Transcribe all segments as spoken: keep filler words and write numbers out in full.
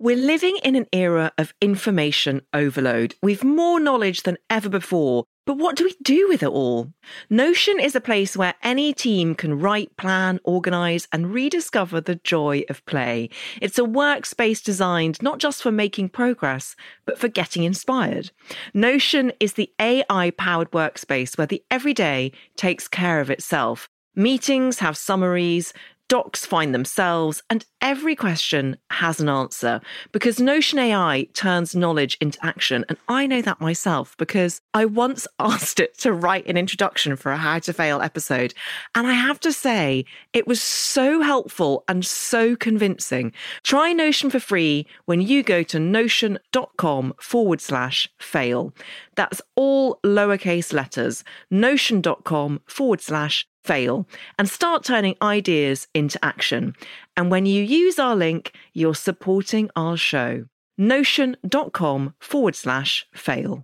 We're living in an era of information overload. We've more knowledge than ever before. But what do we do with it all? Notion is a place where any team can write, plan, organise and rediscover the joy of play. It's a workspace designed not just for making progress, but for getting inspired. Notion is the A I-powered workspace where the everyday takes care of itself. Meetings have summaries, docs find themselves, and every question has an answer because Notion A I turns knowledge into action. And I know that myself because I once asked it to write an introduction for a How to Fail episode. And I have to say, it was so helpful and so convincing. Try Notion for free when you go to notion.com forward slash fail. That's all lowercase letters, notion.com forward slash fail, and start turning ideas into action. And when you use our link, you're supporting our show. Notion.com forward slash fail.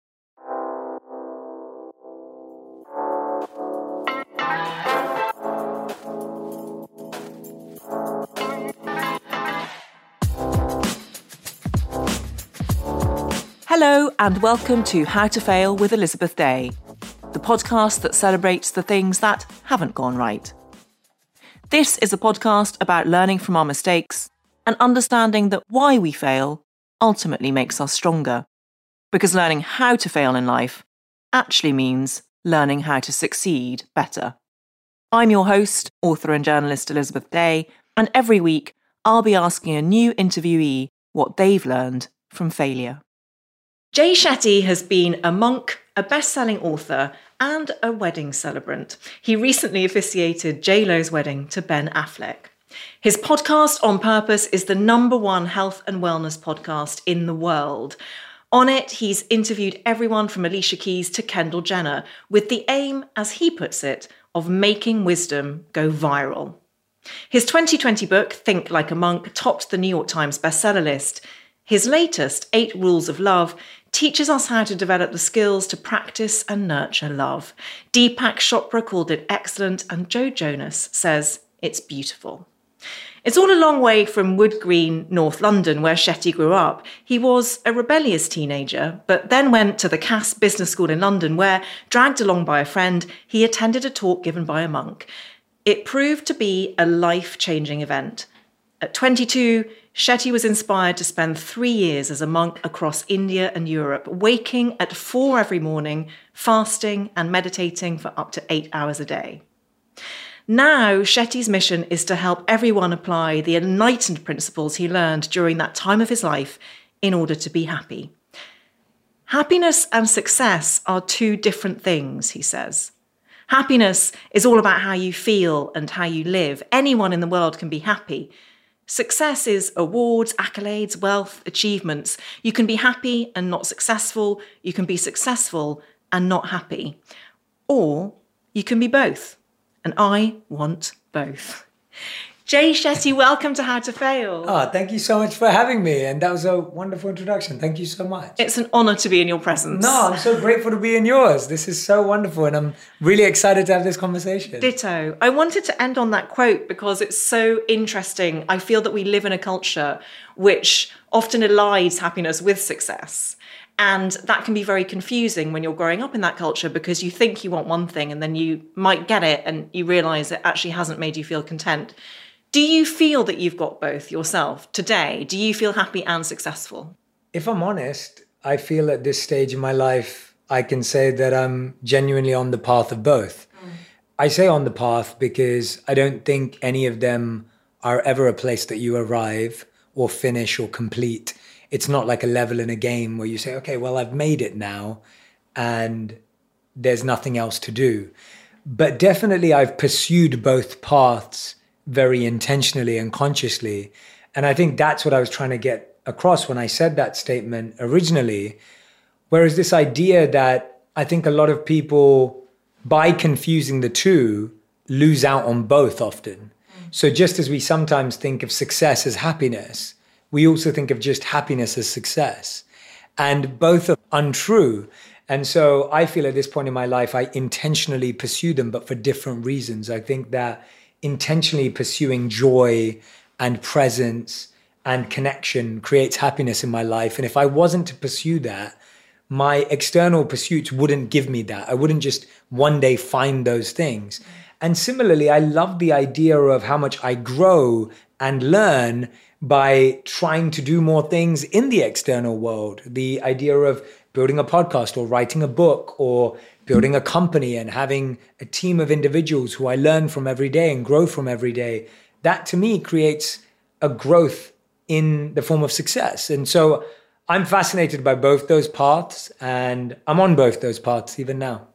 Hello and welcome to How to Fail with Elizabeth Day, the podcast that celebrates the things that haven't gone right. This is a podcast about learning from our mistakes and understanding that why we fail ultimately makes us stronger. Because learning how to fail in life actually means learning how to succeed better. I'm your host, author and journalist Elizabeth Day, and every week I'll be asking a new interviewee what they've learned from failure. Jay Shetty has been a monk, a best-selling author, and a wedding celebrant. He recently officiated J Lo's wedding to Ben Affleck. His podcast, On Purpose, is the number one health and wellness podcast in the world. On it, he's interviewed everyone from Alicia Keys to Kendall Jenner, with the aim, as he puts it, of making wisdom go viral. His twenty twenty book, Think Like a Monk, topped the New York Times bestseller list. His latest, Eight Rules of Love, teaches us how to develop the skills to practice and nurture love. Deepak Chopra called it excellent, and Joe Jonas says it's beautiful. It's all a long way from Wood Green, North London, where Shetty grew up. He was a rebellious teenager, but then went to the Cass Business School in London, where, dragged along by a friend, he attended a talk given by a monk. It proved to be a life-changing event. At twenty-two, Shetty was inspired to spend three years as a monk across India and Europe, waking at four every morning, fasting and meditating for up to eight hours a day. Now, Shetty's mission is to help everyone apply the enlightened principles he learned during that time of his life in order to be happy. Happiness and success are two different things, he says. Happiness is all about how you feel and how you live. Anyone in the world can be happy. Success is awards, accolades, wealth, achievements. You can be happy and not successful. You can be successful and not happy. Or you can be both. And I want both. Jay Shetty, welcome to How to Fail. Oh, thank you so much for having me. And that was a wonderful introduction. Thank you so much. It's an honour to be in your presence. No, I'm so grateful to be in yours. This is so wonderful. And I'm really excited to have this conversation. Ditto. I wanted to end on that quote because it's so interesting. I feel that we live in a culture which often elides happiness with success. And that can be very confusing when you're growing up in that culture because you think you want one thing and then you might get it and you realise it actually hasn't made you feel content. Do you feel that you've got both yourself today? Do you feel happy and successful? If I'm honest, I feel at this stage in my life, I can say that I'm genuinely on the path of both. Mm. I say on the path because I don't think any of them are ever a place that you arrive or finish or complete. It's not like a level in a game where you say, okay, well, I've made it now and there's nothing else to do. But definitely I've pursued both paths very intentionally and consciously. And I think that's what I was trying to get across when I said that statement originally. Whereas this idea that I think a lot of people, by confusing the two, lose out on both often. Mm. So just as we sometimes think of success as happiness, we also think of just happiness as success. And both are untrue. And so I feel at this point in my life, I intentionally pursue them, but for different reasons. I think that intentionally pursuing joy and presence and connection creates happiness in my life. And if I wasn't to pursue that, my external pursuits wouldn't give me that. I wouldn't just one day find those things. And similarly, I love the idea of how much I grow and learn by trying to do more things in the external world. The idea of building a podcast or writing a book or building a company and having a team of individuals who I learn from every day and grow from every day. That to me creates a growth in the form of success. And so I'm fascinated by both those paths, and I'm on both those paths even now.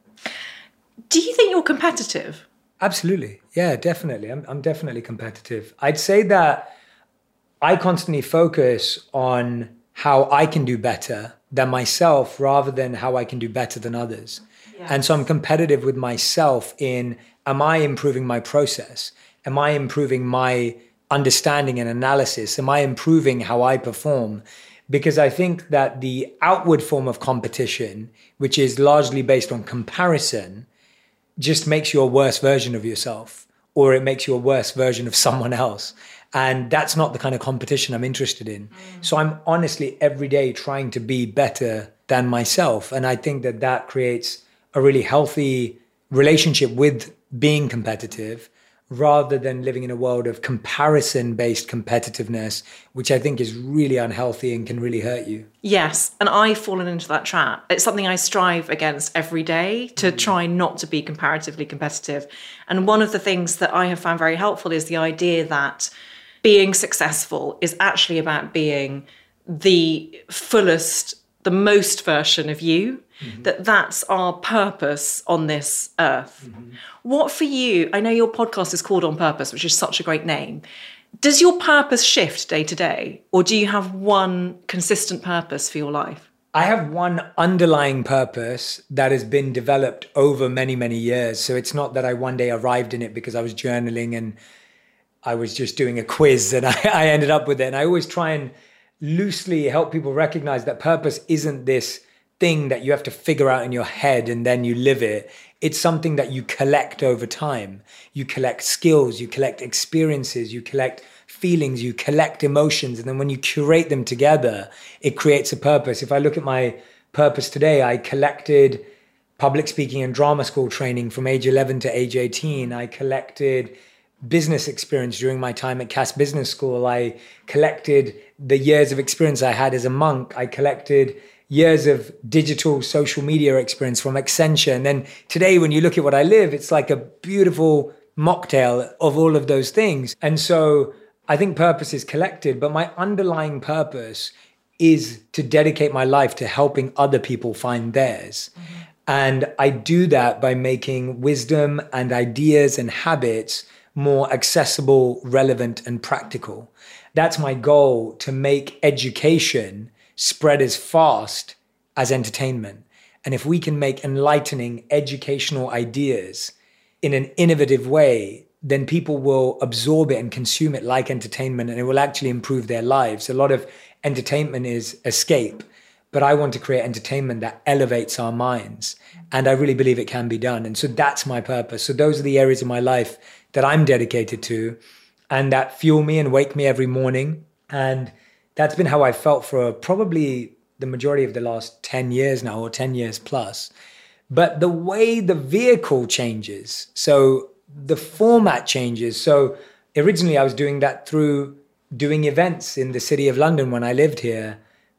Do you think you're competitive? Absolutely. Yeah, definitely. I'm, I'm definitely competitive. I'd say that I constantly focus on how I can do better than myself rather than how I can do better than others. Yes. And so I'm competitive with myself in, am I improving my process? Am I improving my understanding and analysis? Am I improving how I perform? Because I think that the outward form of competition, which is largely based on comparison, just makes you a worse version of yourself, or it makes you a worse version of someone else. And that's not the kind of competition I'm interested in. Mm. So I'm honestly every day trying to be better than myself. And I think that that creates a really healthy relationship with being competitive, rather than living in a world of comparison-based competitiveness, which I think is really unhealthy and can really hurt you. Yes, and I've fallen into that trap. It's something I strive against every day, to try not to be comparatively competitive. And one of the things that I have found very helpful is the idea that being successful is actually about being the fullest, the most version of you. Mm-hmm. That that's our purpose on this earth. Mm-hmm. What for you, I know your podcast is called On Purpose, which is such a great name. Does your purpose shift day to day, or do you have one consistent purpose for your life? I have one underlying purpose that has been developed over many, many years. So it's not that I one day arrived in it because I was journaling and I was just doing a quiz and I, I ended up with it. And I always try and loosely help people recognize that purpose isn't this thing that you have to figure out in your head and then you live it. It's something that you collect over time. You collect skills, you collect experiences, you collect feelings, you collect emotions. And then when you curate them together, it creates a purpose. If I look at my purpose today, I collected public speaking and drama school training from age eleven to age eighteen. I collected business experience during my time at Cass Business School. I collected the years of experience I had as a monk. I collected years of digital social media experience from Accenture. And then today, when you look at what I live, it's like a beautiful mocktail of all of those things. And so I think purpose is collected, but my underlying purpose is to dedicate my life to helping other people find theirs. Mm-hmm. And I do that by making wisdom and ideas and habits more accessible, relevant, and practical. That's my goal, to make education spread as fast as entertainment. And if we can make enlightening educational ideas in an innovative way, then people will absorb it and consume it like entertainment, and it will actually improve their lives. A lot of entertainment is escape, but I want to create entertainment that elevates our minds. And I really believe it can be done. And so that's my purpose. So those are the areas of my life that I'm dedicated to and that fuel me and wake me every morning. And that's been how I felt for probably the majority of the last ten years now, or ten years plus. But the way the vehicle changes, so the format changes. So originally I was doing that through doing events in the city of London when I lived here,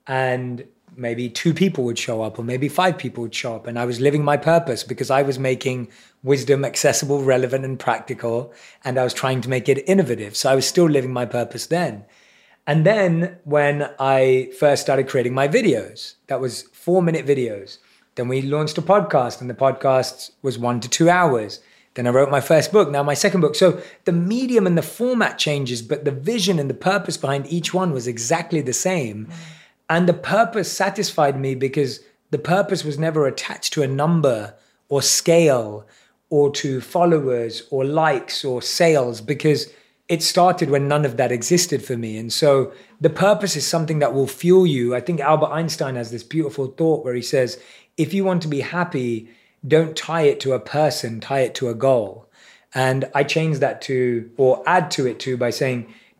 and maybe two people would show up or maybe five people would show up. And I was living my purpose because I was making wisdom accessible, relevant, and practical. And I was trying to make it innovative. So I was still living my purpose then. And then when I first started creating my videos, that was four minute videos. Then we launched a podcast, and the podcast was one to two hours. Then I wrote my first book, now my second book. So the medium and the format changes, but the vision and the purpose behind each one was exactly the same. Mm. And the purpose satisfied me because the purpose was never attached to a number or scale or to followers or likes or sales, because it started when none of that existed for me. And so the purpose is something that will fuel you. I think Albert Einstein has this beautiful thought where he says, if you want to be happy, don't tie it to a person, tie it to a goal. And I changed that to, or add to it to, by saying,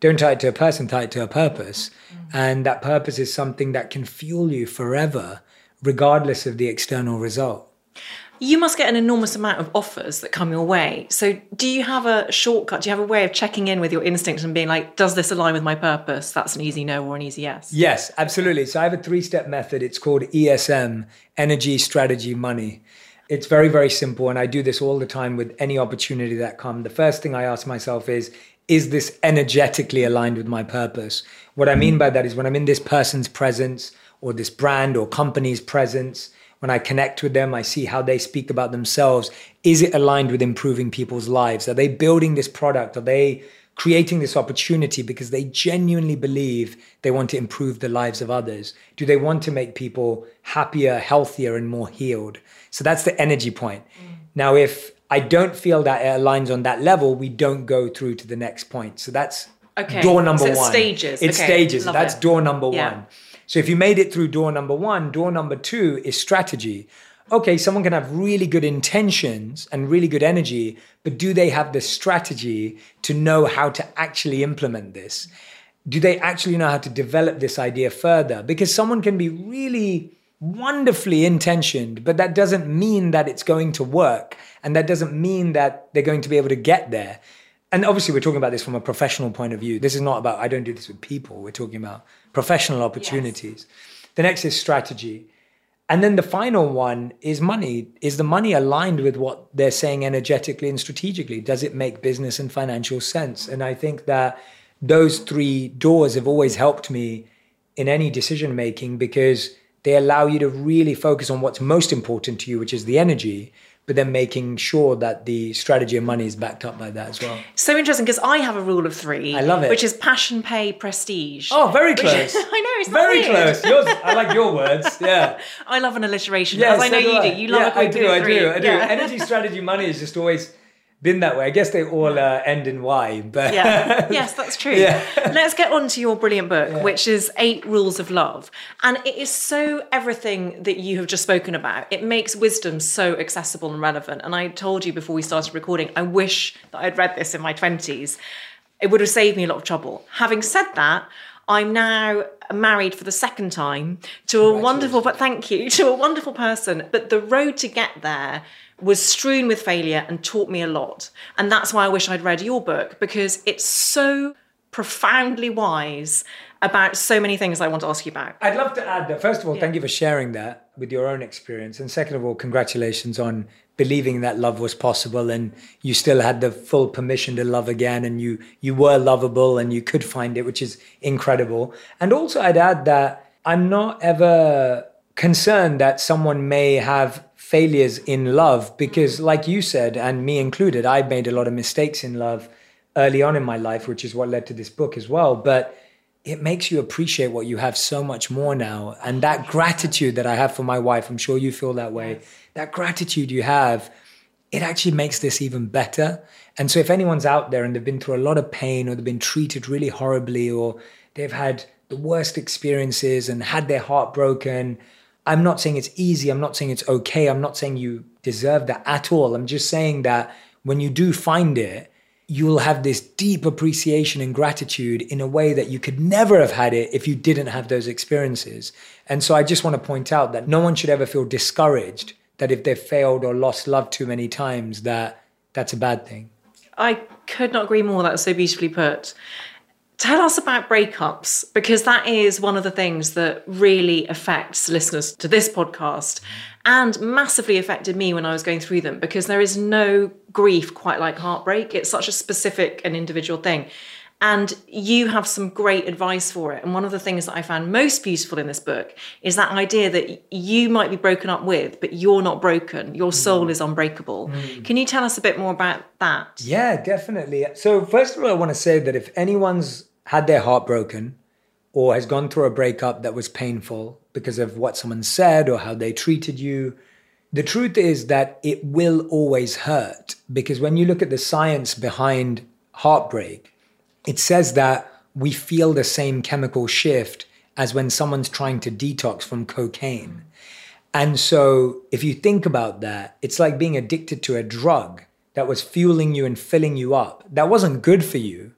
Don't tie it to a person, tie it to a purpose. Mm. And that purpose is something that can fuel you forever, regardless of the external result. You must get an enormous amount of offers that come your way. So do you have a shortcut? Do you have a way of checking in with your instincts and being like, does this align with my purpose? That's an easy no or an easy yes. Yes, absolutely. So I have a three-step method. It's called E S M, Energy, Strategy, Money. It's very, very simple. And I do this all the time with any opportunity that comes. The first thing I ask myself is, is this energetically aligned with my purpose? What I mean by that is when I'm in this person's presence or this brand or company's presence, when I connect with them, I see how they speak about themselves. Is it aligned with improving people's lives? Are they building this product? Are they creating this opportunity because they genuinely believe they want to improve the lives of others? Do they want to make people happier, healthier, and more healed? So that's the energy point. Mm. Now, if I don't feel that it aligns on that level, we don't go through to the next point. So that's okay. door number so it's one. Stages. It's okay. stages. Love That's it. door number yeah. one. So if you made it through door number one, door number two is strategy. Okay, someone can have really good intentions and really good energy, but do they have the strategy to know how to actually implement this? Do they actually know how to develop this idea further? Because someone can be really wonderfully intentioned, but that doesn't mean that it's going to work. And that doesn't mean that they're going to be able to get there. And obviously, we're talking about this from a professional point of view. This is not about, I don't do this with people. We're talking about professional opportunities. Yes. The next is strategy. And then the final one is money. Is the money aligned with what they're saying energetically and strategically? Does it make business and financial sense? And I think that those three doors have always helped me in any decision making because they allow you to really focus on what's most important to you, which is the energy, but then making sure that the strategy and money is backed up by that as well. So interesting, because I have a rule of three. I love it. Which is passion, pay, prestige. Oh, very close. Which, I know, it's not very weird. close. Yours, I like your words, yeah. I love an alliteration, yeah, as I know so do you I. do. You love yeah, a group I do, of I three. do, I do. Yeah. Energy, strategy, money has just always been that way. I guess they all uh, end in Y, but... yeah. Yes, that's true. Yeah. Let's get on to your brilliant book, yeah. which is Eight Rules of Love. And it is so everything that you have just spoken about. It makes wisdom so accessible and relevant. And I told you before we started recording, I wish that I'd read this in my twenties. It would have saved me a lot of trouble. Having said that, I'm now married for the second time to a wonderful, but thank you, to a wonderful person. But the road to get there was strewn with failure and taught me a lot. And that's why I wish I'd read your book, because it's so profoundly wise about so many things I want to ask you about. I'd love to add that, first of all, yeah. thank you for sharing that with your own experience. And second of all, congratulations on believing that love was possible and you still had the full permission to love again and you you were lovable and you could find it, which is incredible. And also I'd add that I'm not ever concerned that someone may have failures in love because like you said, and me included, I made a lot of mistakes in love early on in my life, which is what led to this book as well. But it makes you appreciate what you have so much more now. And that gratitude that I have for my wife, I'm sure you feel that way. That gratitude you have, it actually makes this even better. And so if anyone's out there and they've been through a lot of pain or they've been treated really horribly or they've had the worst experiences and had their heart broken, I'm not saying it's easy. I'm not saying it's okay. I'm not saying you deserve that at all. I'm just saying that when you do find it, you'll have this deep appreciation and gratitude in a way that you could never have had it if you didn't have those experiences. And so I just want to point out that no one should ever feel discouraged that if they've failed or lost love too many times, that that's a bad thing. I could not agree more. That was so beautifully put. Tell us about breakups, because that is one of the things that really affects listeners to this podcast and massively affected me when I was going through them, because there is no grief quite like heartbreak. It's such a specific and individual thing. And you have some great advice for it. And one of the things that I found most beautiful in this book is that idea that you might be broken up with, but you're not broken. Your soul mm. is unbreakable. Mm. Can you tell us a bit more about that? Yeah, definitely. So first of all, I want to say that if anyone's had their heart broken or has gone through a breakup that was painful because of what someone said or how they treated you, the truth is that it will always hurt. Because when you look at the science behind heartbreak, it says that we feel the same chemical shift as when someone's trying to detox from cocaine. And so if you think about that, it's like being addicted to a drug that was fueling you and filling you up. That wasn't good for you.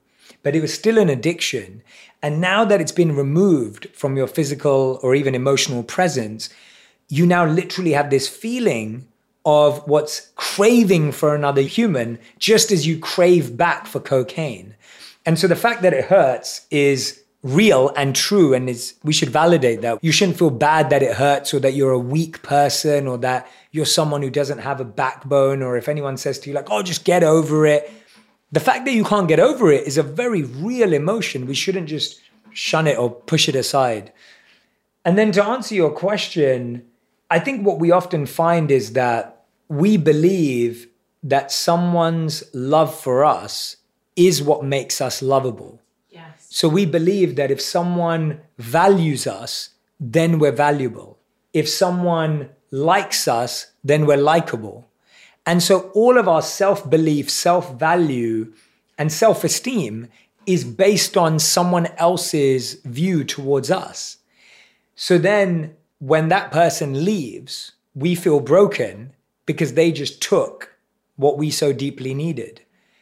but it was still an addiction. And now that it's been removed from your physical or even emotional presence, you now literally have this feeling of what's craving for another human, just as you crave back for cocaine. And so the fact that it hurts is real and true, and is, we should validate that. You shouldn't feel bad that it hurts, or that you're a weak person, or that you're someone who doesn't have a backbone, or if anyone says to you like, oh, just get over it. The fact that you can't get over it is a very real emotion. We shouldn't just shun it or push it aside. And then to answer your question, I think what we often find is that we believe that someone's love for us is what makes us lovable. Yes. So we believe that if someone values us, then we're valuable. If someone likes us, then we're likable. And so all of our self-belief, self-value, and self-esteem is based on someone else's view towards us. So then when that person leaves, we feel broken because they just took what we so deeply needed.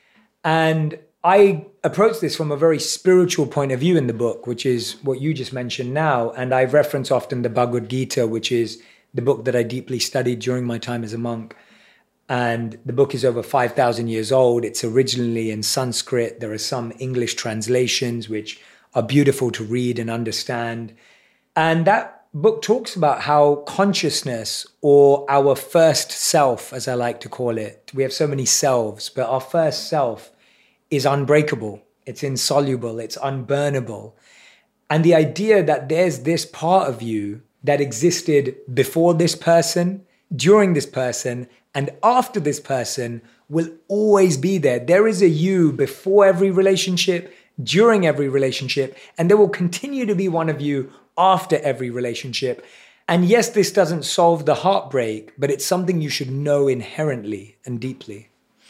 And I approach this from a very spiritual point of view in the book, which is what you just mentioned now. And I reference often the Bhagavad Gita, which is the book that I deeply studied during my time as a monk. And the book is over five thousand years old. It's originally in Sanskrit. There are some English translations which are beautiful to read and understand. And that book talks about how consciousness, or our first self, as I like to call it, we have so many selves, but our first self is unbreakable. It's insoluble. It's unburnable. And the idea that there's this part of you that existed before this person, during this person, and after this person will always be there. There is a you before every relationship, during every relationship, and there will continue to be one of you after every relationship. And yes, this doesn't solve the heartbreak, but it's something you should know inherently and deeply.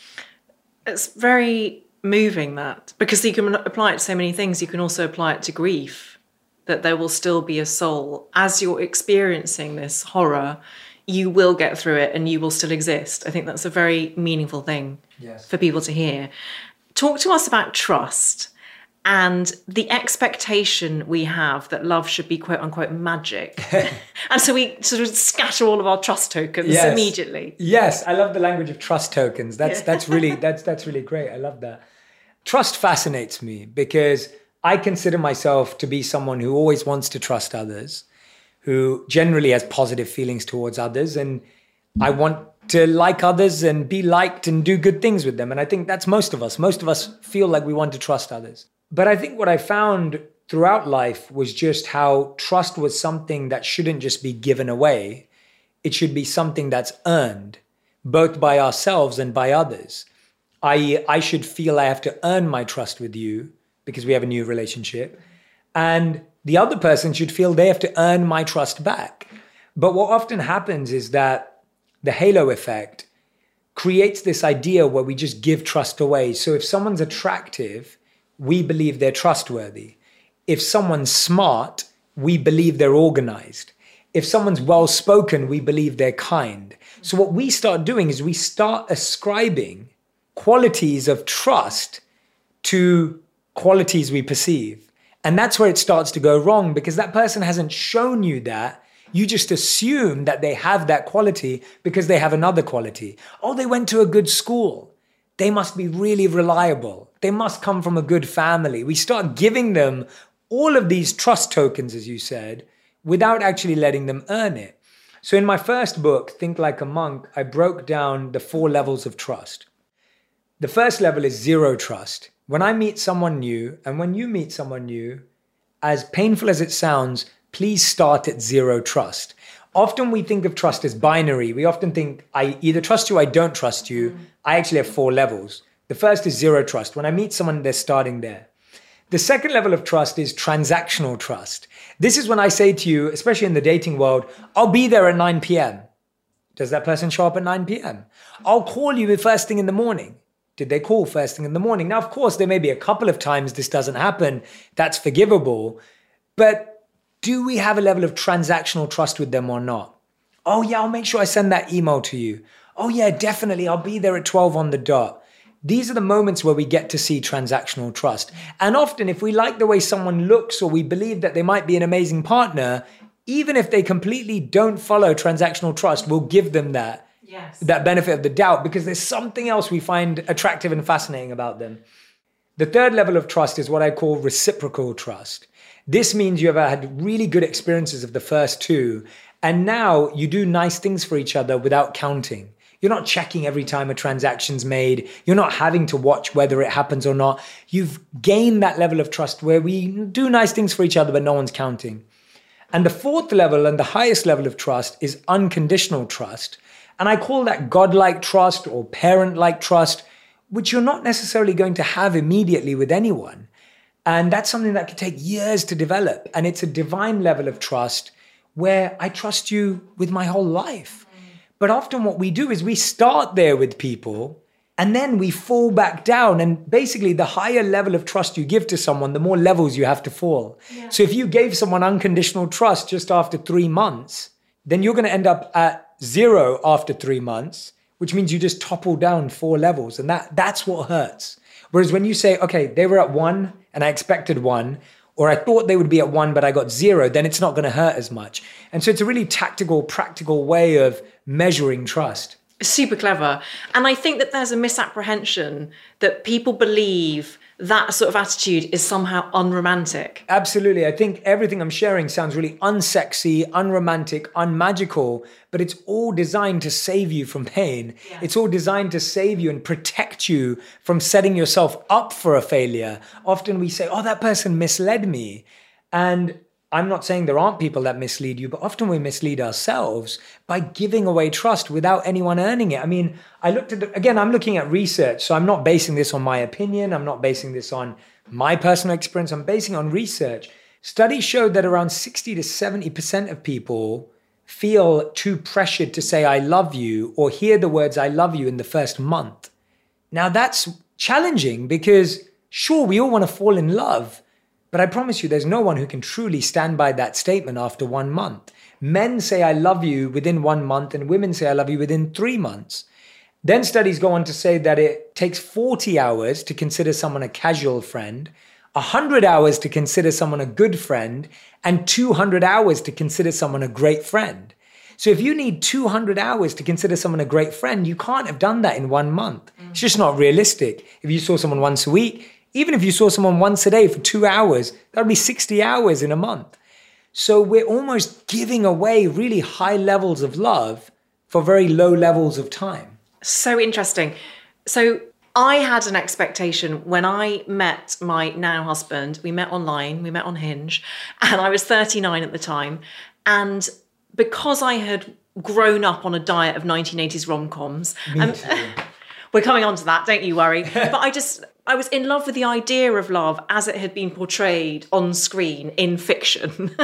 It's very moving, that, because you can apply it to so many things. You can also apply it to grief, that there will still be a soul. As you're experiencing this horror, you will get through it and you will still exist. I think that's a very meaningful thing Yes. for people to hear. Talk to us about trust and the expectation we have that love should be quote unquote magic. And so we sort of scatter all of our trust tokens Yes. immediately. Yes, I love the language of trust tokens. That's Yeah. that's really that's that's really great. I love that. Trust fascinates me because I consider myself to be someone who always wants to trust others, who generally has positive feelings towards others, and I want to like others and be liked and do good things with them. And I think that's most of us. Most of us feel like we want to trust others. But I think what I found throughout life was just how trust was something that shouldn't just be given away. It should be something that's earned, both by ourselves and by others. I, I should feel I have to earn my trust with you because we have a new relationship. And the other person should feel they have to earn my trust back. But what often happens is that the halo effect creates this idea where we just give trust away. So if someone's attractive, we believe they're trustworthy. If someone's smart, we believe they're organized. If someone's well-spoken, we believe they're kind. So what we start doing is we start ascribing qualities of trust to qualities we perceive. And that's where it starts to go wrong, because that person hasn't shown you that. You just assume that they have that quality because they have another quality. Oh, they went to a good school. They must be really reliable. They must come from a good family. We start giving them all of these trust tokens, as you said, without actually letting them earn it. So in my first book, Think Like a Monk, I broke down the four levels of trust. The first level is zero trust. When I meet someone new, and when you meet someone new, as painful as it sounds, please start at zero trust. Often we think of trust as binary. We often think, I either trust you, I don't trust you. Mm. I actually have four levels. The first is zero trust. When I meet someone, they're starting there. The second level of trust is transactional trust. This is when I say to you, especially in the dating world, I'll be there at nine p.m. Does that person show up at nine p.m.? I'll call you first thing in the morning. Did they call first thing in the morning? Now, of course, there may be a couple of times this doesn't happen. That's forgivable. But do we have a level of transactional trust with them or not? Oh, yeah, I'll make sure I send that email to you. Oh, yeah, definitely. I'll be there at twelve on the dot. These are the moments where we get to see transactional trust. And often if we like the way someone looks or we believe that they might be an amazing partner, even if they completely don't follow transactional trust, we'll give them that, yes. that benefit of the doubt because there's something else we find attractive and fascinating about them. The third level of trust is what I call reciprocal trust. This means you have had really good experiences of the first two, and now you do nice things for each other without counting. You're not checking every time a transaction's made. You're not having to watch whether it happens or not. You've gained that level of trust where we do nice things for each other, but no one's counting. And the fourth level and the highest level of trust is unconditional trust. And I call that godlike trust or parent-like trust, which you're not necessarily going to have immediately with anyone. And that's something that can take years to develop. And it's a divine level of trust where I trust you with my whole life. But often what we do is we start there with people and then we fall back down. And basically the higher level of trust you give to someone, the more levels you have to fall. Yeah. So if you gave someone unconditional trust just after three months, then you're going to end up at zero after three months, which means you just topple down four levels. And that that's what hurts. Whereas when you say, okay, they were at one and I expected one, or I thought they would be at one, but I got zero, then it's not going to hurt as much. And so it's a really tactical, practical way of measuring trust. Super clever. And I think that there's a misapprehension that people believe that sort of attitude is somehow unromantic. Absolutely. I think everything I'm sharing sounds really unsexy, unromantic, unmagical, but it's all designed to save you from pain. Yeah. It's all designed to save you and protect you from setting yourself up for a failure. Often we say, oh, that person misled me. And I'm not saying there aren't people that mislead you, but often we mislead ourselves by giving away trust without anyone earning it. I mean, I looked at, the, again, I'm looking at research, so I'm not basing this on my opinion. I'm not basing this on my personal experience. I'm basing it on research. Studies showed that around sixty to seventy percent of people feel too pressured to say, I love you, or hear the words, I love you in the first month. Now that's challenging because sure, we all want to fall in love, but I promise you, there's no one who can truly stand by that statement after one month. Men say, I love you within one month, and women say, I love you within three months. Then studies go on to say that it takes forty hours to consider someone a casual friend, one hundred hours to consider someone a good friend, and two hundred hours to consider someone a great friend. So if you need two hundred hours to consider someone a great friend, you can't have done that in one month. Mm. It's just not realistic. If you saw someone once a week, even if you saw someone once a day for two hours, that would be sixty hours in a month. So we're almost giving away really high levels of love for very low levels of time. So interesting. So I had an expectation when I met my now husband. We met online, we met on Hinge, and I was thirty-nine at the time. And because I had grown up on a diet of nineteen eighties rom-coms, um, we're coming on to that, don't you worry. But I just... I was in love with the idea of love as it had been portrayed on screen in fiction.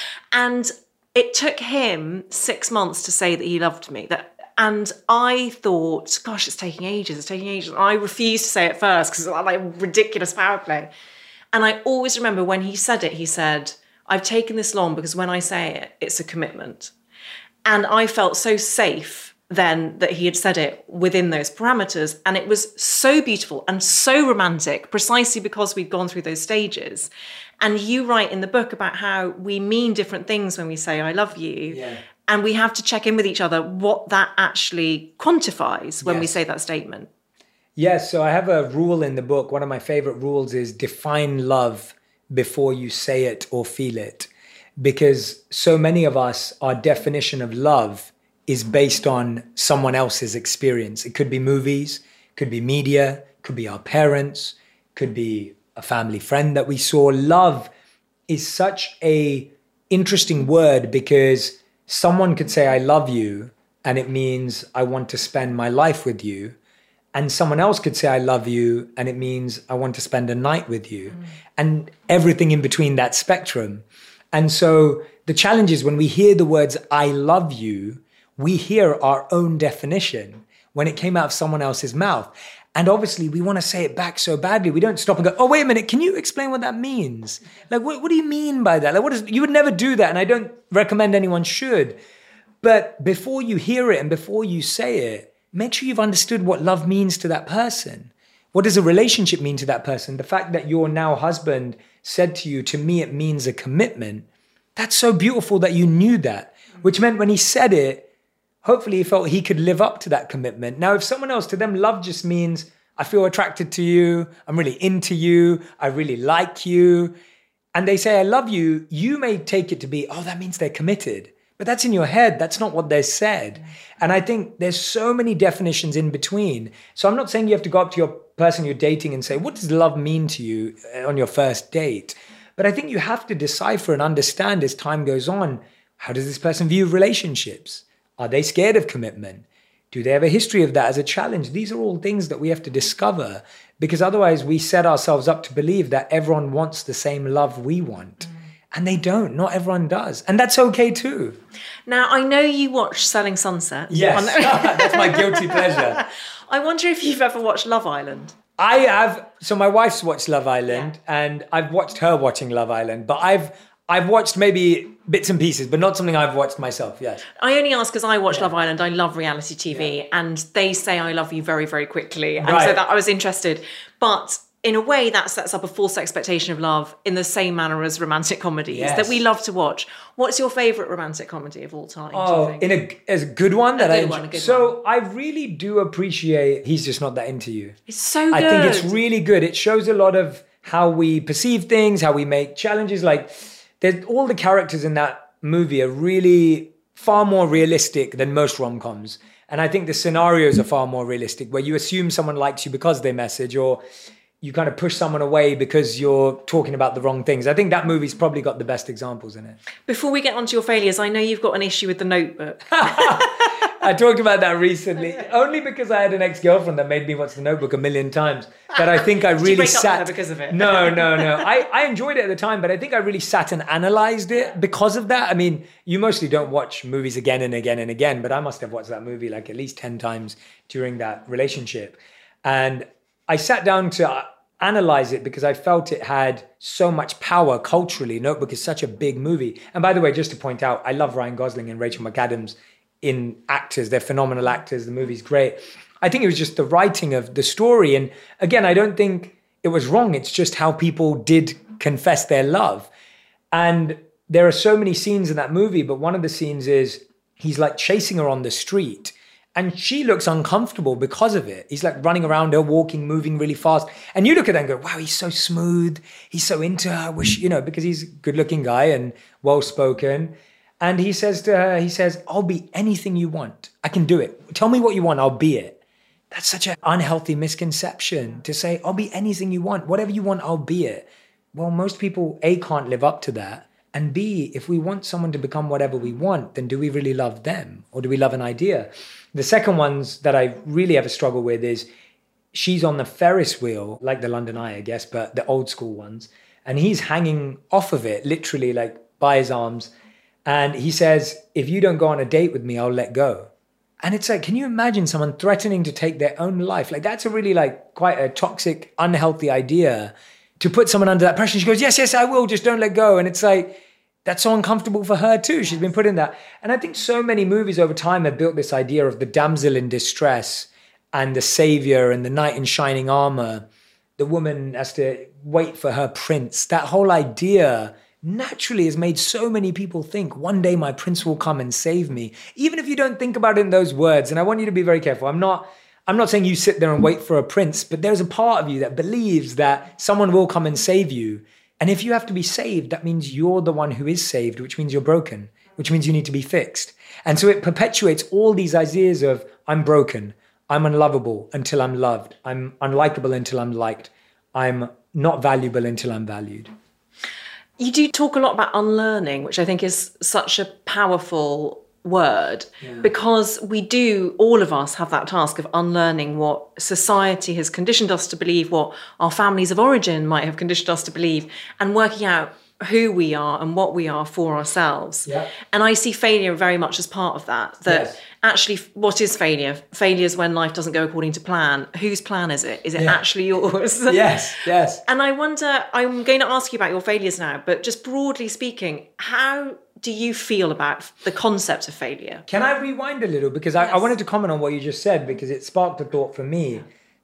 And it took him six months to say that he loved me. That, and I thought, gosh, it's taking ages, it's taking ages. And I refused to say it first because it was like ridiculous power play. And I always remember when he said it, he said, I've taken this long because when I say it, it's a commitment. And I felt so safe then that he had said it within those parameters. And it was so beautiful and so romantic, precisely because we'd gone through those stages. And you write in the book about how we mean different things when we say, I love you. Yeah. And we have to check in with each other what that actually quantifies when yes. we say that statement. Yes, so I have a rule in the book. One of my favorite rules is define love before you say it or feel it. Because so many of us, our definition of love is based on someone else's experience. It could be movies, could be media, could be our parents, could be a family friend that we saw. Love is such a interesting word because someone could say, I love you, and it means I want to spend my life with you. And someone else could say, I love you, and it means I want to spend a night with you. Mm. And everything in between that spectrum. And so the challenge is when we hear the words, I love you, we hear our own definition when it came out of someone else's mouth. And obviously we want to say it back so badly. We don't stop and go, oh, wait a minute, can you explain what that means? Like, what, what do you mean by that? Like, what is, you would never do that. And I don't recommend anyone should. But before you hear it and before you say it, make sure you've understood what love means to that person. What does a relationship mean to that person? The fact that your now husband said to you, to me, it means a commitment. That's so beautiful that you knew that, which meant when he said it, hopefully he felt he could live up to that commitment. Now, if someone else, to them, love just means I feel attracted to you, I'm really into you, I really like you, and they say I love you, you may take it to be, oh, that means they're committed. But that's in your head. That's not what they said. And I think there's so many definitions in between. So I'm not saying you have to go up to your person you're dating and say, what does love mean to you on your first date? But I think you have to decipher and understand as time goes on, how does this person view relationships? Are they scared of commitment? Do they have a history of that as a challenge? These are all things that we have to discover, because otherwise we set ourselves up to believe that everyone wants the same love we want. And they don't. Not everyone does. And that's okay too. Now, I know you watch Selling Sunset. Yes, that's my guilty pleasure. I wonder if you've ever watched Love Island. I have. So my wife's watched Love Island, yeah. and I've watched her watching Love Island. But I've I've watched maybe bits and pieces, but not something I've watched myself, yes. I only ask because I watch yeah. Love Island. I love reality T V. Yeah. And they say I love you very, very quickly. And right. so that I was interested. But in a way, that sets up a false expectation of love in the same manner as romantic comedies yes. that we love to watch. What's your favourite romantic comedy of all time? Oh, do you think? in a as a good one that a I good enjoy. One, a good so one. I really do appreciate He's Just Not That Into You. It's so good. I think it's really good. It shows a lot of how we perceive things, how we make challenges. Like, there's all the characters in that movie are really far more realistic than most rom-coms. And I think the scenarios are far more realistic, where you assume someone likes you because they message, or you kind of push someone away because you're talking about the wrong things. I think that movie's probably got the best examples in it. Before we get onto your failures, I know you've got an issue with The Notebook. I talked about that recently, only because I had an ex-girlfriend that made me watch The Notebook a million times. That I think I really Did you break sat... up with her because of it? No, no, no. I, I enjoyed it at the time, but I think I really sat and analysed it because of that. I mean, you mostly don't watch movies again and again and again, but I must have watched that movie like at least ten times during that relationship. And I sat down to analyze it because I felt it had so much power culturally. Notebook is such a big movie. And by the way, just to point out, I love Ryan Gosling and Rachel McAdams in actors. They're phenomenal actors. The movie's great. I think it was just the writing of the story. And again, I don't think it was wrong. It's just how people did confess their love. And there are so many scenes in that movie, but one of the scenes is he's like chasing her on the street. And she looks uncomfortable because of it. He's like running around her, walking, moving really fast. And you look at her and go, wow, he's so smooth. He's so into her. I wish, you know, because he's a good looking guy and well-spoken. And he says to her, he says, I'll be anything you want. I can do it. Tell me what you want. I'll be it. That's such an unhealthy misconception to say, I'll be anything you want. Whatever you want, I'll be it. Well, most people, A, can't live up to that. And B, if we want someone to become whatever we want, then do we really love them? Or do we love an idea? The second ones that I really have a struggle with is she's on the Ferris wheel, like the London Eye, I guess, but the old school ones. And he's hanging off of it, literally like by his arms. And he says, if you don't go on a date with me, I'll let go. And it's like, can you imagine someone threatening to take their own life? Like, that's a really like quite a toxic, unhealthy idea to put someone under that pressure. She goes, yes, yes, I will, just don't let go. And it's like, that's so uncomfortable for her too. She's been put in that. And I think so many movies over time have built this idea of the damsel in distress and the savior and the knight in shining armor. The woman has to wait for her prince. That whole idea naturally has made so many people think one day my prince will come and save me, even if you don't think about it in those words. And I want you to be very careful. I'm not, I'm not saying you sit there and wait for a prince, but there's a part of you that believes that someone will come and save you. And if you have to be saved, that means you're the one who is saved, which means you're broken, which means you need to be fixed. And so it perpetuates all these ideas of I'm broken, I'm unlovable until I'm loved, I'm unlikable until I'm liked, I'm not valuable until I'm valued. You do talk a lot about unlearning, which I think is such a powerful word, yeah. because we do, all of us have that task of unlearning what society has conditioned us to believe, what our families of origin might have conditioned us to believe, and working out who we are and what we are for ourselves. Yeah. And I see failure very much as part of that, that yes. actually, what is failure? Failure is when life doesn't go according to plan. Whose plan is it? Is it yeah. actually yours? Yes, yes. And I wonder, I'm going to ask you about your failures now, but just broadly speaking, how do you feel about the concept of failure? Can I rewind a little? Because I, yes. I wanted to comment on what you just said, because it sparked a thought for me.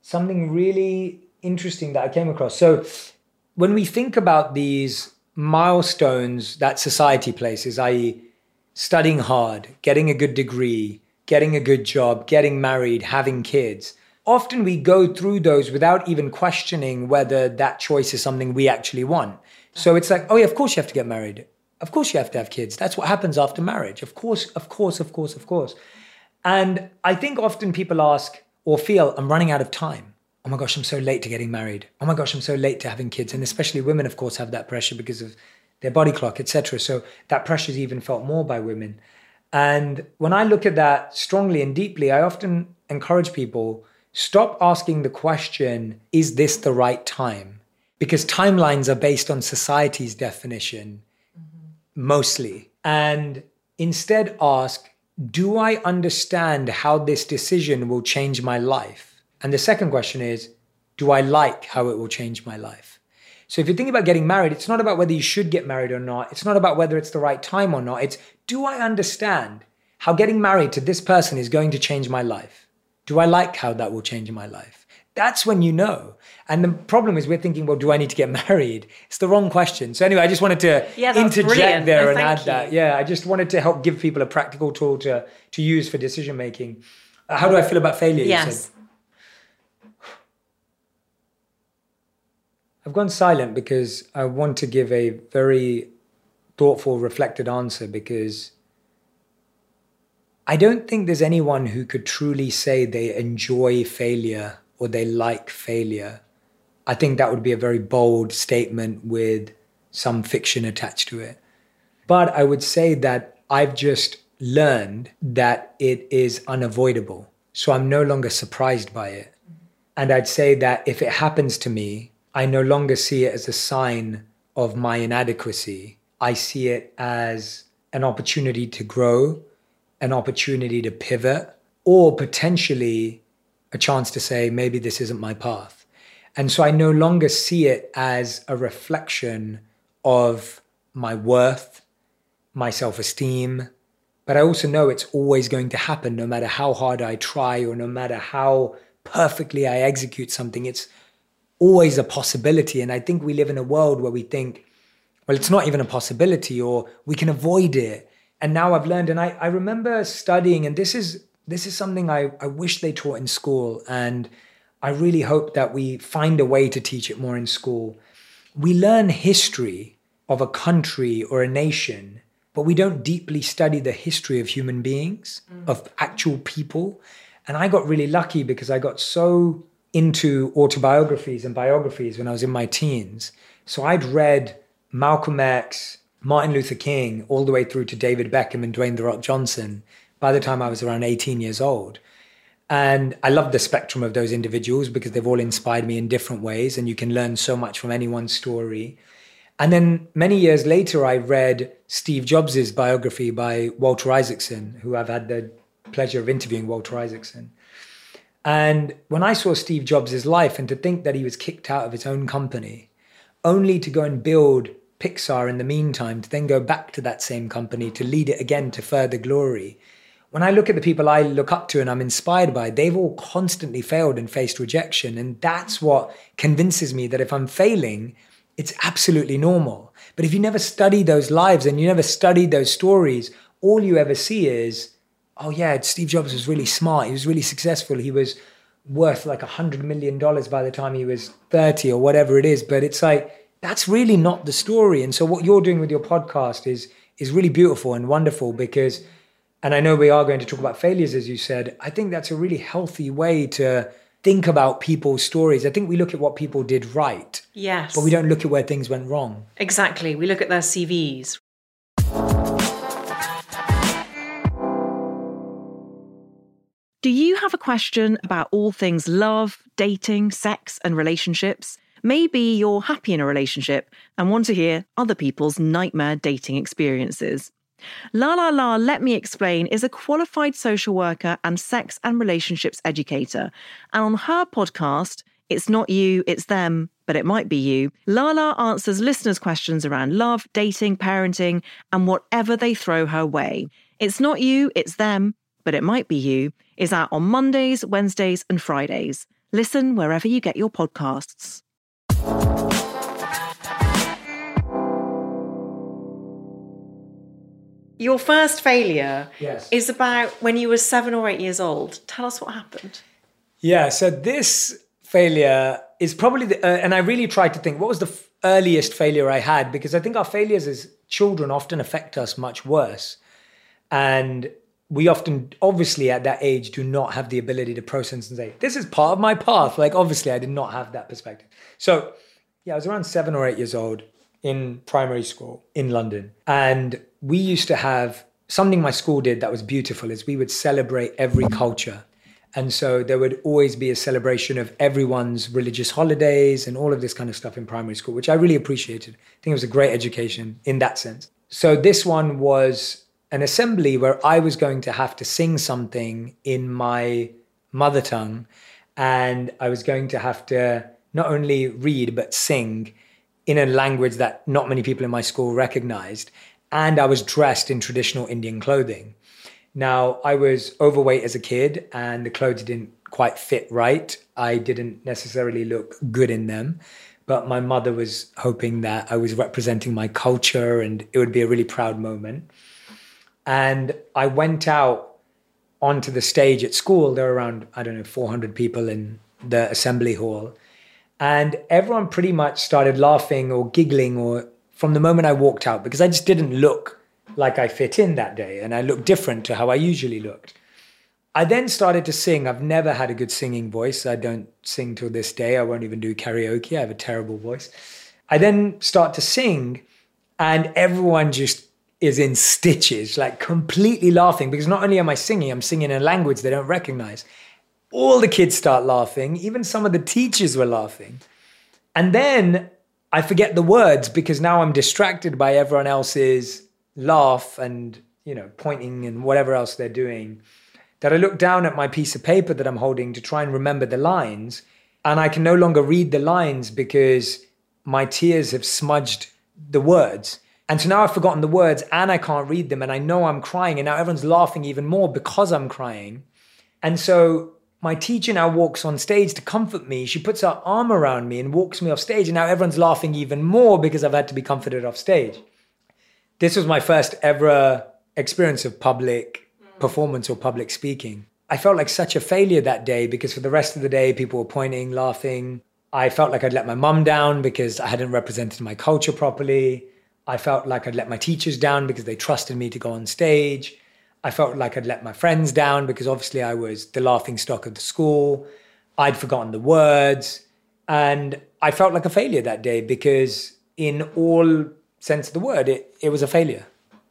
something really interesting that I came across. So when we think about these milestones that society places, that is studying hard, getting a good degree, getting a good job, getting married, having kids, often we go through those without even questioning whether that choice is something we actually want. So it's like, oh yeah, of course you have to get married. Of course you have to have kids. That's what happens after marriage. Of course, of course, of course, of course. And I think often people ask or feel, I'm running out of time. Oh my gosh, I'm so late to getting married. Oh my gosh, I'm so late to having kids. And especially women, of course, have that pressure because of their body clock, et cetera. So that pressure is even felt more by women. And when I look at that strongly and deeply, I often encourage people, stop asking the question, is this the right time? Because timelines are based on society's definition, mm-hmm. mostly. And instead ask, do I understand how this decision will change my life? And the second question is, do I like how it will change my life? So if you think about getting married, it's not about whether you should get married or not. It's not about whether it's the right time or not. It's, do I understand how getting married to this person is going to change my life? Do I like how that will change my life? That's when you know. And the problem is we're thinking, well, do I need to get married? It's the wrong question. So anyway, I just wanted to yeah, interject brilliant. there no, and add you. that. Yeah, I just wanted to help give people a practical tool to, to use for decision making. Uh, how do I feel about failure? Yes. You said? I've gone silent because I want to give a very thoughtful, reflected answer, because I don't think there's anyone who could truly say they enjoy failure or they like failure. I think that would be a very bold statement with some fiction attached to it. But I would say that I've just learned that it is unavoidable. So I'm no longer surprised by it. And I'd say that if it happens to me, I no longer see it as a sign of my inadequacy. I see it as an opportunity to grow, an opportunity to pivot, or potentially a chance to say, maybe this isn't my path. And so I no longer see it as a reflection of my worth, my self-esteem, but I also know it's always going to happen no matter how hard I try or no matter how perfectly I execute something. It's always a possibility. And I think we live in a world where we think, well, it's not even a possibility, or we can avoid it. And now I've learned, and I, I remember studying, and this is this is something I, I wish they taught in school, and I really hope that we find a way to teach it more in school. We learn history of a country or a nation, but we don't deeply study the history of human beings, mm. of actual people. And I got really lucky because I got so into autobiographies and biographies when I was in my teens. So I'd read Malcolm X, Martin Luther King, all the way through to David Beckham and Dwayne "The Rock" Johnson by the time I was around eighteen years old. And I love the spectrum of those individuals because they've all inspired me in different ways, and you can learn so much from anyone's story. And then many years later, I read Steve Jobs' biography by Walter Isaacson, who I've had the pleasure of interviewing Walter Isaacson. And when I saw Steve Jobs' life, and to think that he was kicked out of his own company, only to go and build Pixar in the meantime, to then go back to that same company to lead it again to further glory. When I look at the people I look up to and I'm inspired by, they've all constantly failed and faced rejection. And that's what convinces me that if I'm failing, it's absolutely normal. But if you never study those lives and you never study those stories, all you ever see is, oh yeah, Steve Jobs was really smart. He was really successful. He was worth like a hundred million dollars by the time he was thirty or whatever it is. But it's like, that's really not the story. And so what you're doing with your podcast is, is really beautiful and wonderful because, and I know we are going to talk about failures, as you said, I think that's a really healthy way to think about people's stories. I think we look at what people did right. Yes. But we don't look at where things went wrong. Exactly. We look at their C Vs. Do you have a question about all things love, dating, sex, and relationships? Maybe you're happy in a relationship and want to hear other people's nightmare dating experiences. La La La Let Me Explain is a qualified social worker and sex and relationships educator. And on her podcast, It's Not You, It's Them, But It Might Be You, Lala answers listeners' questions around love, dating, parenting, and whatever they throw her way. It's Not You, It's Them, But It Might Be You is out on Mondays, Wednesdays, and Fridays. Listen wherever you get your podcasts. Your first failure yes. is about when you were seven or eight years old. Tell us what happened. Yeah, so this failure is probably, the, uh, and I really tried to think, what was the f- earliest failure I had? Because I think our failures as children often affect us much worse. And we often, obviously at that age, do not have the ability to process and say, this is part of my path. Like, obviously, I did not have that perspective. So, yeah, I was around seven or eight years old in primary school in London. And we used to have something my school did that was beautiful is we would celebrate every culture. And so there would always be a celebration of everyone's religious holidays and all of this kind of stuff in primary school, which I really appreciated. I think it was a great education in that sense. So this one was an assembly where I was going to have to sing something in my mother tongue. And I was going to have to not only read, but sing in a language that not many people in my school recognized. And I was dressed in traditional Indian clothing. Now, I was overweight as a kid and the clothes didn't quite fit right. I didn't necessarily look good in them, but my mother was hoping that I was representing my culture and it would be a really proud moment. And I went out onto the stage at school. There were around, I don't know, four hundred people in the assembly hall. And everyone pretty much started laughing or giggling or from the moment I walked out, because I just didn't look like I fit in that day. And I looked different to how I usually looked. I then started to sing. I've never had a good singing voice. I don't sing till this day. I won't even do karaoke. I have a terrible voice. I then start to sing and everyone just is in stitches, like completely laughing, because not only am I singing, I'm singing in a language they don't recognize. All the kids start laughing. Even some of the teachers were laughing. And then I forget the words because now I'm distracted by everyone else's laugh and, you know, pointing and whatever else they're doing, that I look down at my piece of paper that I'm holding to try and remember the lines. And I can no longer read the lines because my tears have smudged the words. And so now I've forgotten the words and I can't read them. And I know I'm crying. And now everyone's laughing even more because I'm crying. And so my teacher now walks on stage to comfort me. She puts her arm around me and walks me off stage. And now everyone's laughing even more because I've had to be comforted off stage. This was my first ever experience of public performance or public speaking. I felt like such a failure that day because for the rest of the day, people were pointing, laughing. I felt like I'd let my mum down because I hadn't represented my culture properly. I felt like I'd let my teachers down because they trusted me to go on stage. I felt like I'd let my friends down because obviously I was the laughing stock of the school. I'd forgotten the words. And I felt like a failure that day because in all sense of the word, it, it was a failure.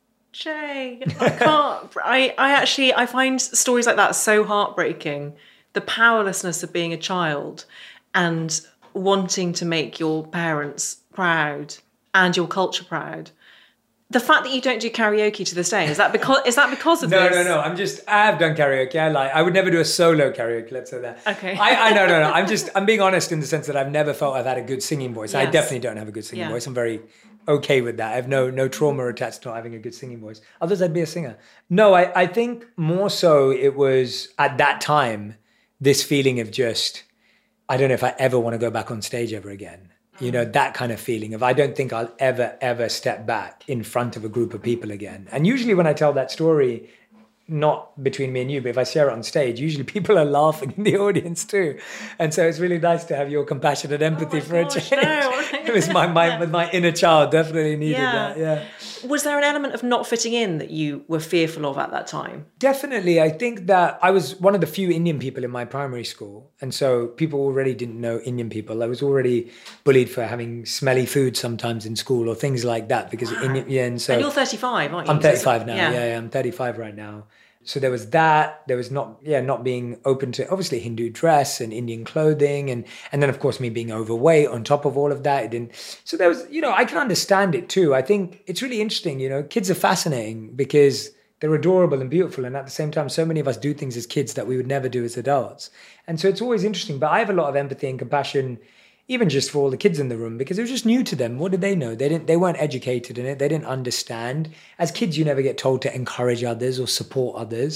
Jay, I can't, I, I actually, I find stories like that so heartbreaking. The powerlessness of being a child and wanting to make your parents proud and your culture proud. The fact that you don't do karaoke to this day, is that because is that because of no, this? No, no, no. I'm just, I have done karaoke. I like, I would never do a solo karaoke, let's say that. Okay. I, I no, no, no. I'm just, I'm being honest in the sense that I've never felt I've had a good singing voice. Yes. I definitely don't have a good singing yeah. voice. I'm very okay with that. I have no no trauma attached to not having a good singing voice. Otherwise, I'd be a singer. No, I, I think more so it was at that time, this feeling of just, I don't know if I ever want to go back on stage ever again. You know, that kind of feeling of I don't think I'll ever, ever step back in front of a group of people again. And usually when I tell that story, not between me and you, but if I share it on stage, usually people are laughing in the audience too. And so it's really nice to have your compassion and empathy oh for gosh, a change. No. It was my, my, my inner child definitely needed yeah. that, yeah. Was there an element of not fitting in that you were fearful of at that time? Definitely. I think that I was one of the few Indian people in my primary school. And so people already didn't know Indian people. I was already bullied for having smelly food sometimes in school or things like that. Because wow. Indian, yeah, and so and you're thirty-five, aren't you? I'm thirty-five now. Yeah. yeah, yeah, I'm thirty-five right now. So there was that. There was not, yeah, not being open to obviously Hindu dress and Indian clothing, and and then of course me being overweight on top of all of that. It didn't. So there was, you know, I can understand it too. I think it's really interesting. You know, kids are fascinating because they're adorable and beautiful, and at the same time, so many of us do things as kids that we would never do as adults. And so it's always interesting. But I have a lot of empathy and compassion, even just for all the kids in the room, because it was just new to them. What did they know? They didn't. They weren't educated in it. They didn't understand. As kids, you never get told to encourage others or support others.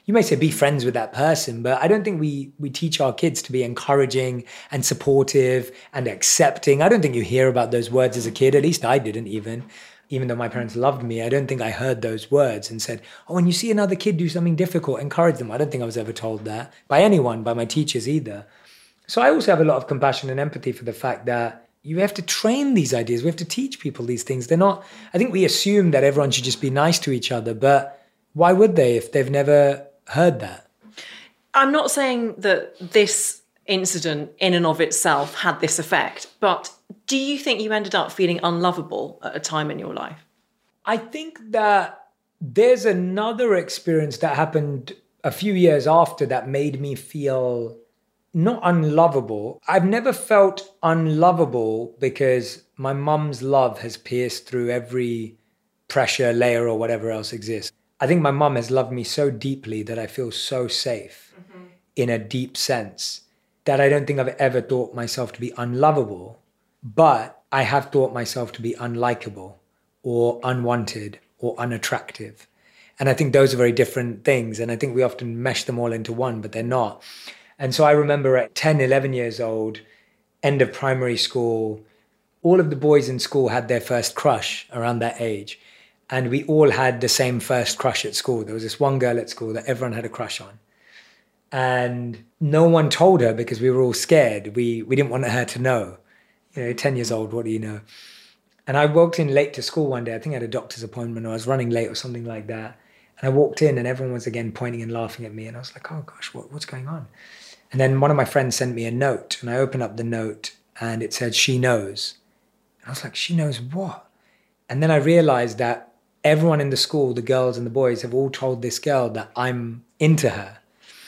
you may say be friends with that person, but I don't think we we teach our kids to be encouraging and supportive and accepting. I don't think you hear about those words as a kid. At least I didn't even. Even though my parents loved me, I don't think I heard those words and said, oh, when you see another kid do something difficult, encourage them. I don't think I was ever told that by anyone, by my teachers either. So I also have a lot of compassion and empathy for the fact that you have to train these ideas. We have to teach people these things. They're not, I think we assume that everyone should just be nice to each other, but why would they if they've never heard that? I'm not saying that this incident in and of itself had this effect, but do you think you ended up feeling unlovable at a time in your life? I think that there's another experience that happened a few years after that made me feel not unlovable. I've never felt unlovable because my mum's love has pierced through every pressure layer or whatever else exists. I think my mum has loved me so deeply that I feel so safe mm-hmm. in a deep sense that I don't think I've ever thought myself to be unlovable. But I have thought myself to be unlikable or unwanted or unattractive. And I think those are very different things. And I think we often mesh them all into one, but they're not. And so I remember at ten, eleven years old, end of primary school, all of the boys in school had their first crush around that age. And we all had the same first crush at school. There was this one girl at school that everyone had a crush on. And no one told her because we were all scared. We, we didn't want her to know. You know, ten years old, what do you know? And I walked in late to school one day. I think I had a doctor's appointment or I was running late or something like that. And I walked in and everyone was again pointing and laughing at me. And I was like, oh gosh, what, what's going on? And then one of my friends sent me a note and I opened up the note and it said, she knows. And I was like, she knows what? And then I realized that everyone in the school, the girls and the boys, have all told this girl that I'm into her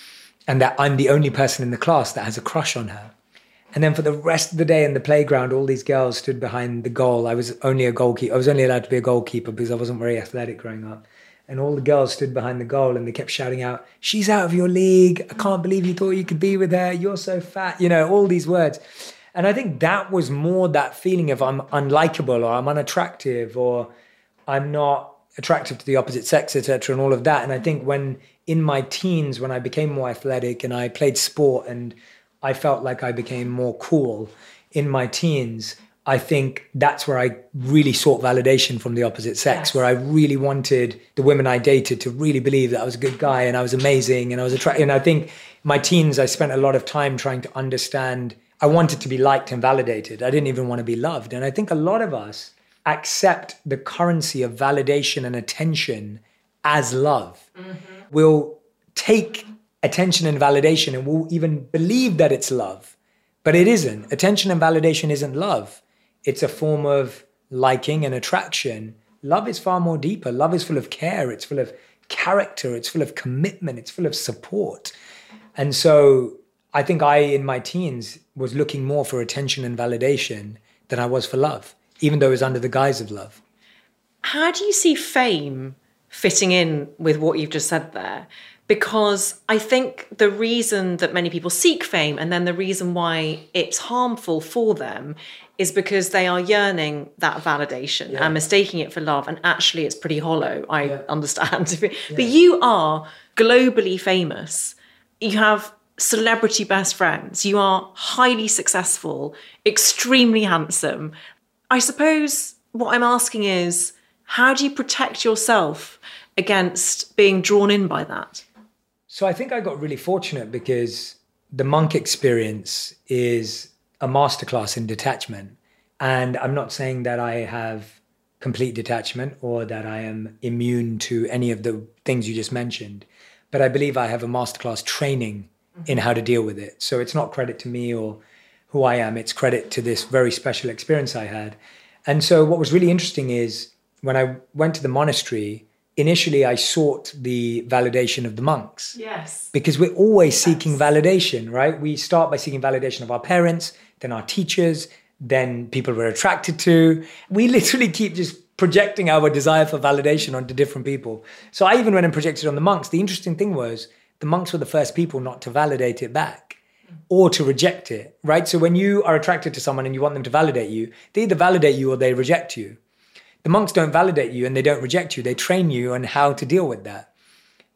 and that I'm the only person in the class that has a crush on her. And then for the rest of the day in the playground, all these girls stood behind the goal. I was only a goalkeeper. I was only allowed to be a goalkeeper because I wasn't very athletic growing up. And all the girls stood behind the goal and they kept shouting out, she's out of your league. I can't believe you thought you could be with her. You're so fat. You know, all these words. And I think that was more that feeling of I'm unlikable or I'm unattractive or I'm not attractive to the opposite sex, et cetera, and all of that. And I think when in my teens, when I became more athletic and I played sport and I felt like I became more cool in my teens, I think that's where I really sought validation from the opposite sex, yes. where I really wanted the women I dated to really believe that I was a good guy and I was amazing and I was attractive. And I think my teens, I spent a lot of time trying to understand. I wanted to be liked and validated. I didn't even want to be loved. And I think a lot of us accept the currency of validation and attention as love. Mm-hmm. We'll take attention and validation and we'll even believe that it's love, but it isn't. Attention and validation isn't love. It's a form of liking and attraction. Love is far more deeper. Love is full of care. It's full of character. It's full of commitment. It's full of support. And so I think I, in my teens, was looking more for attention and validation than I was for love, even though it was under the guise of love. How do you see fame fitting in with what you've just said there? Because I think the reason that many people seek fame and then the reason why it's harmful for them is because they are yearning that validation yeah. and mistaking it for love. And actually it's pretty hollow, I yeah. understand. But yeah. you are globally famous. You have celebrity best friends. You are highly successful, extremely handsome. I suppose what I'm asking is, how do you protect yourself against being drawn in by that? So I think I got really fortunate because the Monk experience is a masterclass in detachment. And I'm not saying that I have complete detachment or that I am immune to any of the things you just mentioned, but I believe I have a masterclass training mm-hmm. in how to deal with it. So it's not credit to me or who I am, it's credit to this very special experience I had. And so what was really interesting is when I went to the monastery, initially I sought the validation of the monks. Yes. Because we're always yes. seeking validation, right? We start by seeking validation of our parents, then our teachers, then people we're attracted to. We literally keep just projecting our desire for validation onto different people. So I even went and projected on the monks. The interesting thing was the monks were the first people not to validate it back or to reject it, right? So when you are attracted to someone and you want them to validate you, they either validate you or they reject you. The monks don't validate you and they don't reject you. They train you on how to deal with that.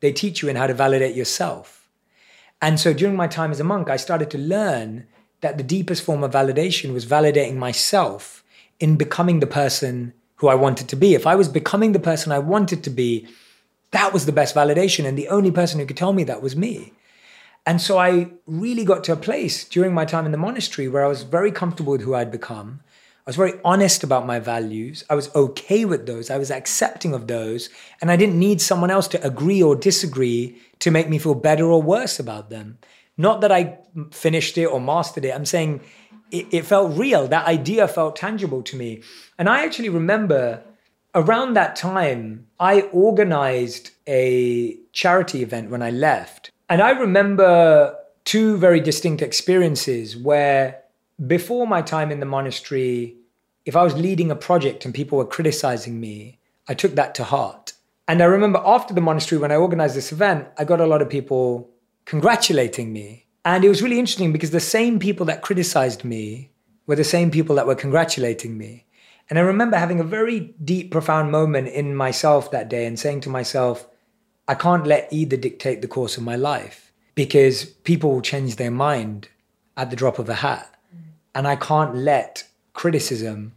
they teach you in how to validate yourself. And so during my time as a monk, I started to learn that the deepest form of validation was validating myself in becoming the person who I wanted to be. If I was becoming the person I wanted to be, that was the best validation. And the only person who could tell me that was me. And so I really got to a place during my time in the monastery where I was very comfortable with who I'd become. I was very honest about my values. I was okay with those. I was accepting of those. And I didn't need someone else to agree or disagree to make me feel better or worse about them. Not that I finished it or mastered it. I'm saying it, it felt real. That idea felt tangible to me. And I actually remember around that time, I organized a charity event when I left. And I remember two very distinct experiences where before my time in the monastery, if I was leading a project and people were criticizing me, I took that to heart. And I remember after the monastery, when I organized this event, I got a lot of people congratulating me. And it was really interesting because the same people that criticized me were the same people that were congratulating me. And I remember having a very deep, profound moment in myself that day and saying to myself, I can't let either dictate the course of my life because people will change their mind at the drop of a hat. Mm. And I can't let criticism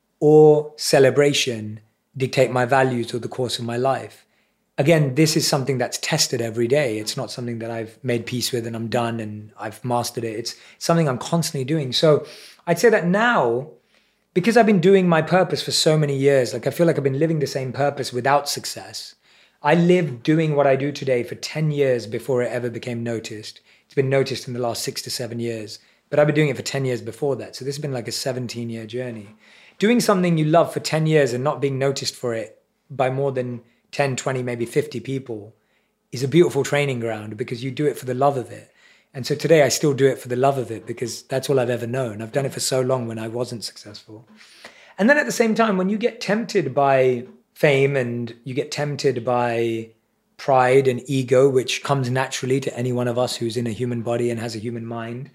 or celebration dictate my values or the course of my life. Again, this is something that's tested every day. It's not something that I've made peace with and I'm done and I've mastered it. It's something I'm constantly doing. So I'd say that now, because I've been doing my purpose for so many years, like I feel like I've been living the same purpose without success. I lived doing what I do today for ten years before it ever became noticed. It's been noticed in the last six to seven years, but I've been doing it for ten years before that. So this has been like a seventeen year journey. Doing something you love for ten years and not being noticed for it by more than ten, twenty, maybe fifty people is a beautiful training ground because you do it for the love of it. And so today I still do it for the love of it because that's all I've ever known. I've done it for so long when I wasn't successful. And then at the same time, when you get tempted by fame and you get tempted by pride and ego, which comes naturally to any one of us who's in a human body and has a human mind,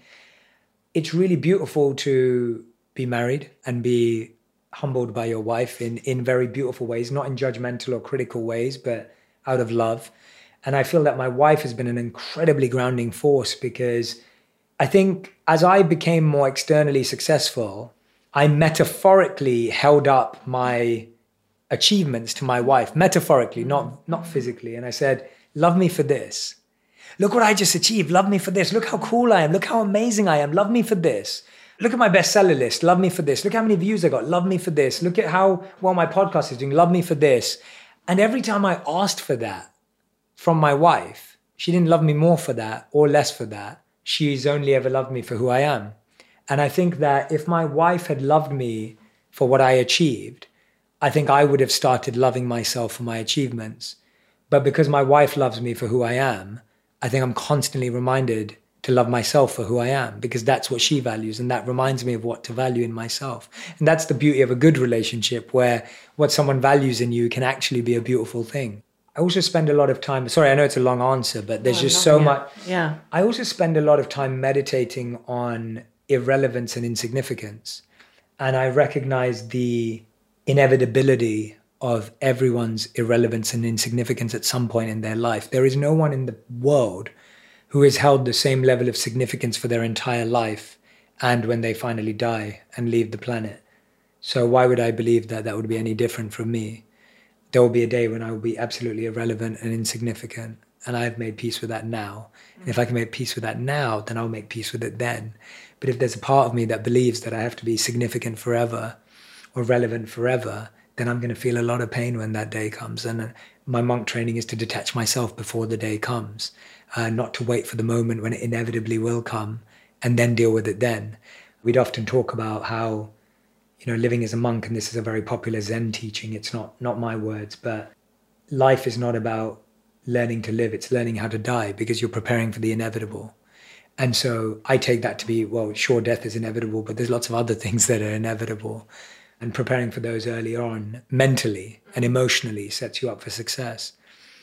it's really beautiful to be married and be humbled by your wife in, in very beautiful ways, not in judgmental or critical ways, but out of love. And I feel that my wife has been an incredibly grounding force because I think as I became more externally successful, I metaphorically held up my achievements to my wife, metaphorically, not, not physically. And I said, love me for this. Look what I just achieved. Love me for this. Look how cool I am. Look how amazing I am. Love me for this. Look at my bestseller list. Love me for this. Look how many views I got. Love me for this. Look at how well my podcast is doing. Love me for this. And every time I asked for that from my wife, she didn't love me more for that or less for that. She's only ever loved me for who I am. And I think that if my wife had loved me for what I achieved, I think I would have started loving myself for my achievements. But because my wife loves me for who I am, I think I'm constantly reminded to love myself for who I am because that's what she values. And that reminds me of what to value in myself. And that's the beauty of a good relationship where what someone values in you can actually be a beautiful thing. I also spend a lot of time, sorry, I know it's a long answer, but there's no, just so much. Yeah. I also spend a lot of time meditating on irrelevance and insignificance. And I recognize the inevitability of everyone's irrelevance and insignificance at some point in their life. There is no one in the world who has held the same level of significance for their entire life and when they finally die and leave the planet. So why would I believe that that would be any different from me? There will be a day when I will be absolutely irrelevant and insignificant, and I've made peace with that now. And if I can make peace with that now, then I'll make peace with it then. But if there's a part of me that believes that I have to be significant forever or relevant forever, then I'm going to feel a lot of pain when that day comes. And my monk training is to detach myself before the day comes, uh, not to wait for the moment when it inevitably will come and then deal with it then. We'd often talk about how, you know, living as a monk, and this is a very popular Zen teaching, it's not, not my words, but life is not about learning to live, it's learning how to die because you're preparing for the inevitable. And so I take that to be, well, sure, death is inevitable, but there's lots of other things that are inevitable. And preparing for those early on, mentally and emotionally, sets you up for success.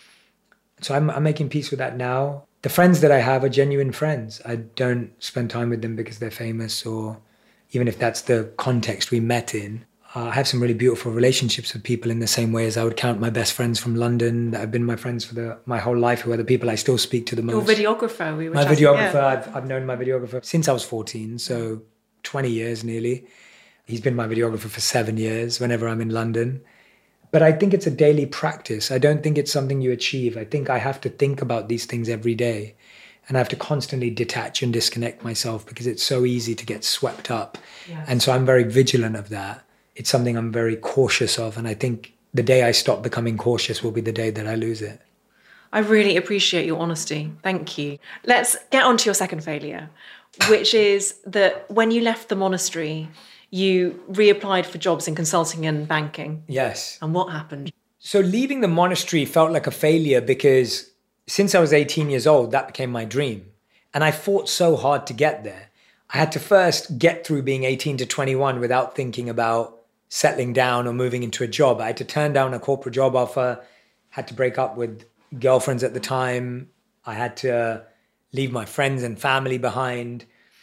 So I'm, I'm making peace with that now. The friends that I have are genuine friends. I don't spend time with them because they're famous, or even if that's the context we met in. Uh, I have some really beautiful relationships with people in the same way as I would count my best friends from London that have been my friends for the, my whole life, who are the people I still speak to the most. Your videographer, we were My chatting, videographer, yeah. I've, I've known my videographer since I was fourteen, so twenty years nearly. He's been my videographer for seven years whenever I'm in London. But I think it's a daily practice. I don't think it's something you achieve. I think I have to think about these things every day. And I have to constantly detach and disconnect myself because it's so easy to get swept up. Yes. And so I'm very vigilant of that. It's something I'm very cautious of. And I think the day I stop becoming cautious will be the day that I lose it. I really appreciate your honesty. Thank you. Let's get on to your second failure, which is that when you left the monastery, you reapplied for jobs in consulting and banking. Yes. And what happened? So leaving the monastery felt like a failure because since I was eighteen years old, that became my dream. And I fought so hard to get there. I had to first get through being eighteen to twenty-one without thinking about settling down or moving into a job. I had to turn down a corporate job offer, had to break up with girlfriends at the time. I had to leave my friends and family behind.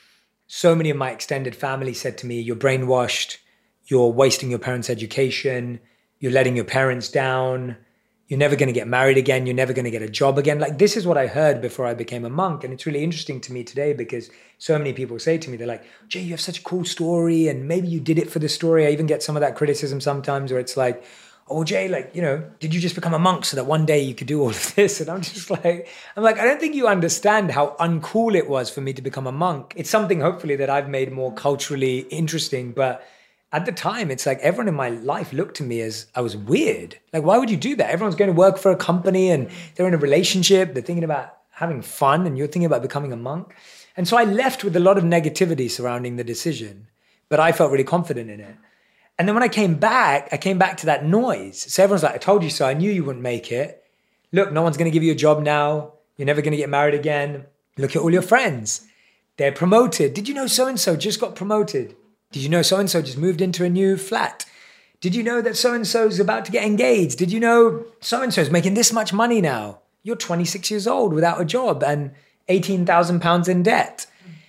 So many of my extended family said to me, you're brainwashed, you're wasting your parents' education, you're letting your parents down, you're never going to get married again, you're never going to get a job again. Like, this is what I heard before I became a monk. And it's really interesting to me today because so many people say to me, they're like, Jay, you have such a cool story and maybe you did it for the story. I even get some of that criticism sometimes where it's like, oh, Jay, like, you know, did you just become a monk so that one day you could do all of this? And I'm just like, I'm like, I don't think you understand how uncool it was for me to become a monk. It's something hopefully that I've made more culturally interesting. But at the time, it's like everyone in my life looked to me as I was weird. Like, why would you do that? Everyone's going to work for a company and they're in a relationship. They're thinking about having fun and you're thinking about becoming a monk. And so I left with a lot of negativity surrounding the decision, but I felt really confident in it. And then when I came back, I came back to that noise. So everyone's like, I told you so. I knew you wouldn't make it. Look, no one's going to give you a job now. You're never going to get married again. Look at all your friends. They're promoted. Did you know so-and-so just got promoted? Did you know so-and-so just moved into a new flat? Did you know that so-and-so is about to get engaged? Did you know so-and-so is making this much money now? You're twenty-six years old without a job and eighteen thousand pounds in debt.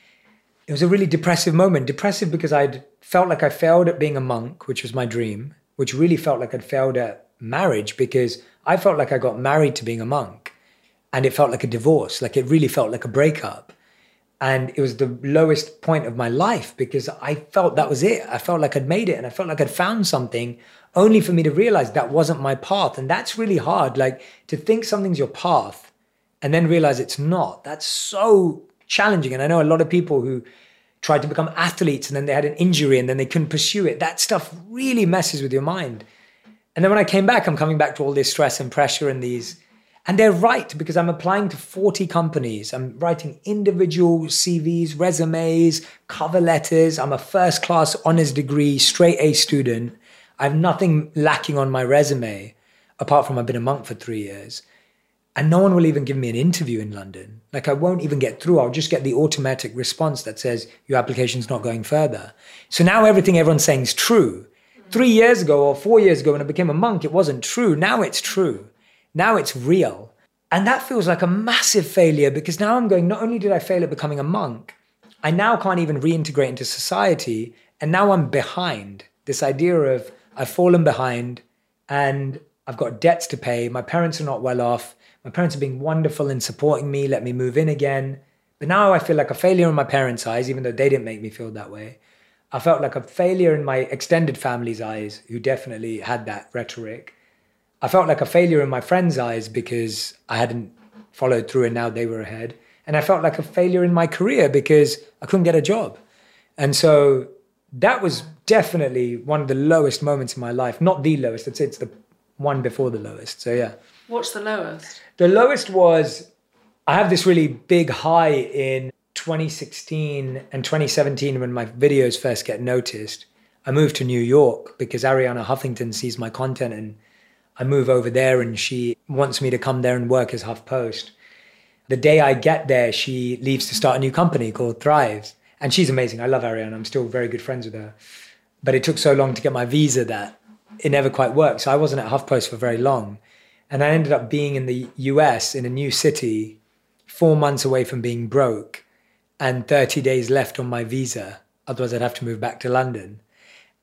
It was a really depressive moment. Depressive because I'd felt like I failed at being a monk, which was my dream, which really felt like I'd failed at marriage because I felt like I got married to being a monk and it felt like a divorce. Like, it really felt like a breakup. And it was the lowest point of my life because I felt that was it. I felt like I'd made it and I felt like I'd found something, only for me to realize that wasn't my path. And that's really hard. Like, to think something's your path and then realize it's not. That's so challenging. And I know a lot of people who tried to become athletes and then they had an injury and then they couldn't pursue it. That stuff really messes with your mind. And then when I came back, I'm coming back to all this stress and pressure and these, and they're right because I'm applying to forty companies. I'm writing individual C Vs, resumes, cover letters. I'm a first class honors degree, straight A student. I have nothing lacking on my resume apart from I've been a monk for three years. And no one will even give me an interview in London. Like, I won't even get through. I'll just get the automatic response that says, your application's not going further. So now everything everyone's saying is true. Three years ago or four years ago when I became a monk, it wasn't true. Now it's true. Now it's real. And that feels like a massive failure because now I'm going, not only did I fail at becoming a monk, I now can't even reintegrate into society. And now I'm behind. This idea of I've fallen behind and I've got debts to pay. My parents are not well off. My parents are being wonderful in supporting me, let me move in again. But now I feel like a failure in my parents' eyes, even though they didn't make me feel that way. I felt like a failure in my extended family's eyes, who definitely had that rhetoric. I felt like a failure in my friends' eyes because I hadn't followed through and now they were ahead. And I felt like a failure in my career because I couldn't get a job. And so that was definitely one of the lowest moments in my life. Not the lowest, I'd say it's the one before the lowest. So yeah. What's the lowest? The lowest was, I have this really big high in twenty sixteen and twenty seventeen when my videos first get noticed. I moved to New York because Arianna Huffington sees my content and I move over there and she wants me to come there and work as HuffPost. The day I get there, she leaves to start a new company called Thrive. And she's amazing. I love Arianna. I'm still very good friends with her. But it took so long to get my visa that it never quite worked. So I wasn't at HuffPost for very long. And I ended up being in the U S in a new city, four months away from being broke and thirty days left on my visa. Otherwise I'd have to move back to London.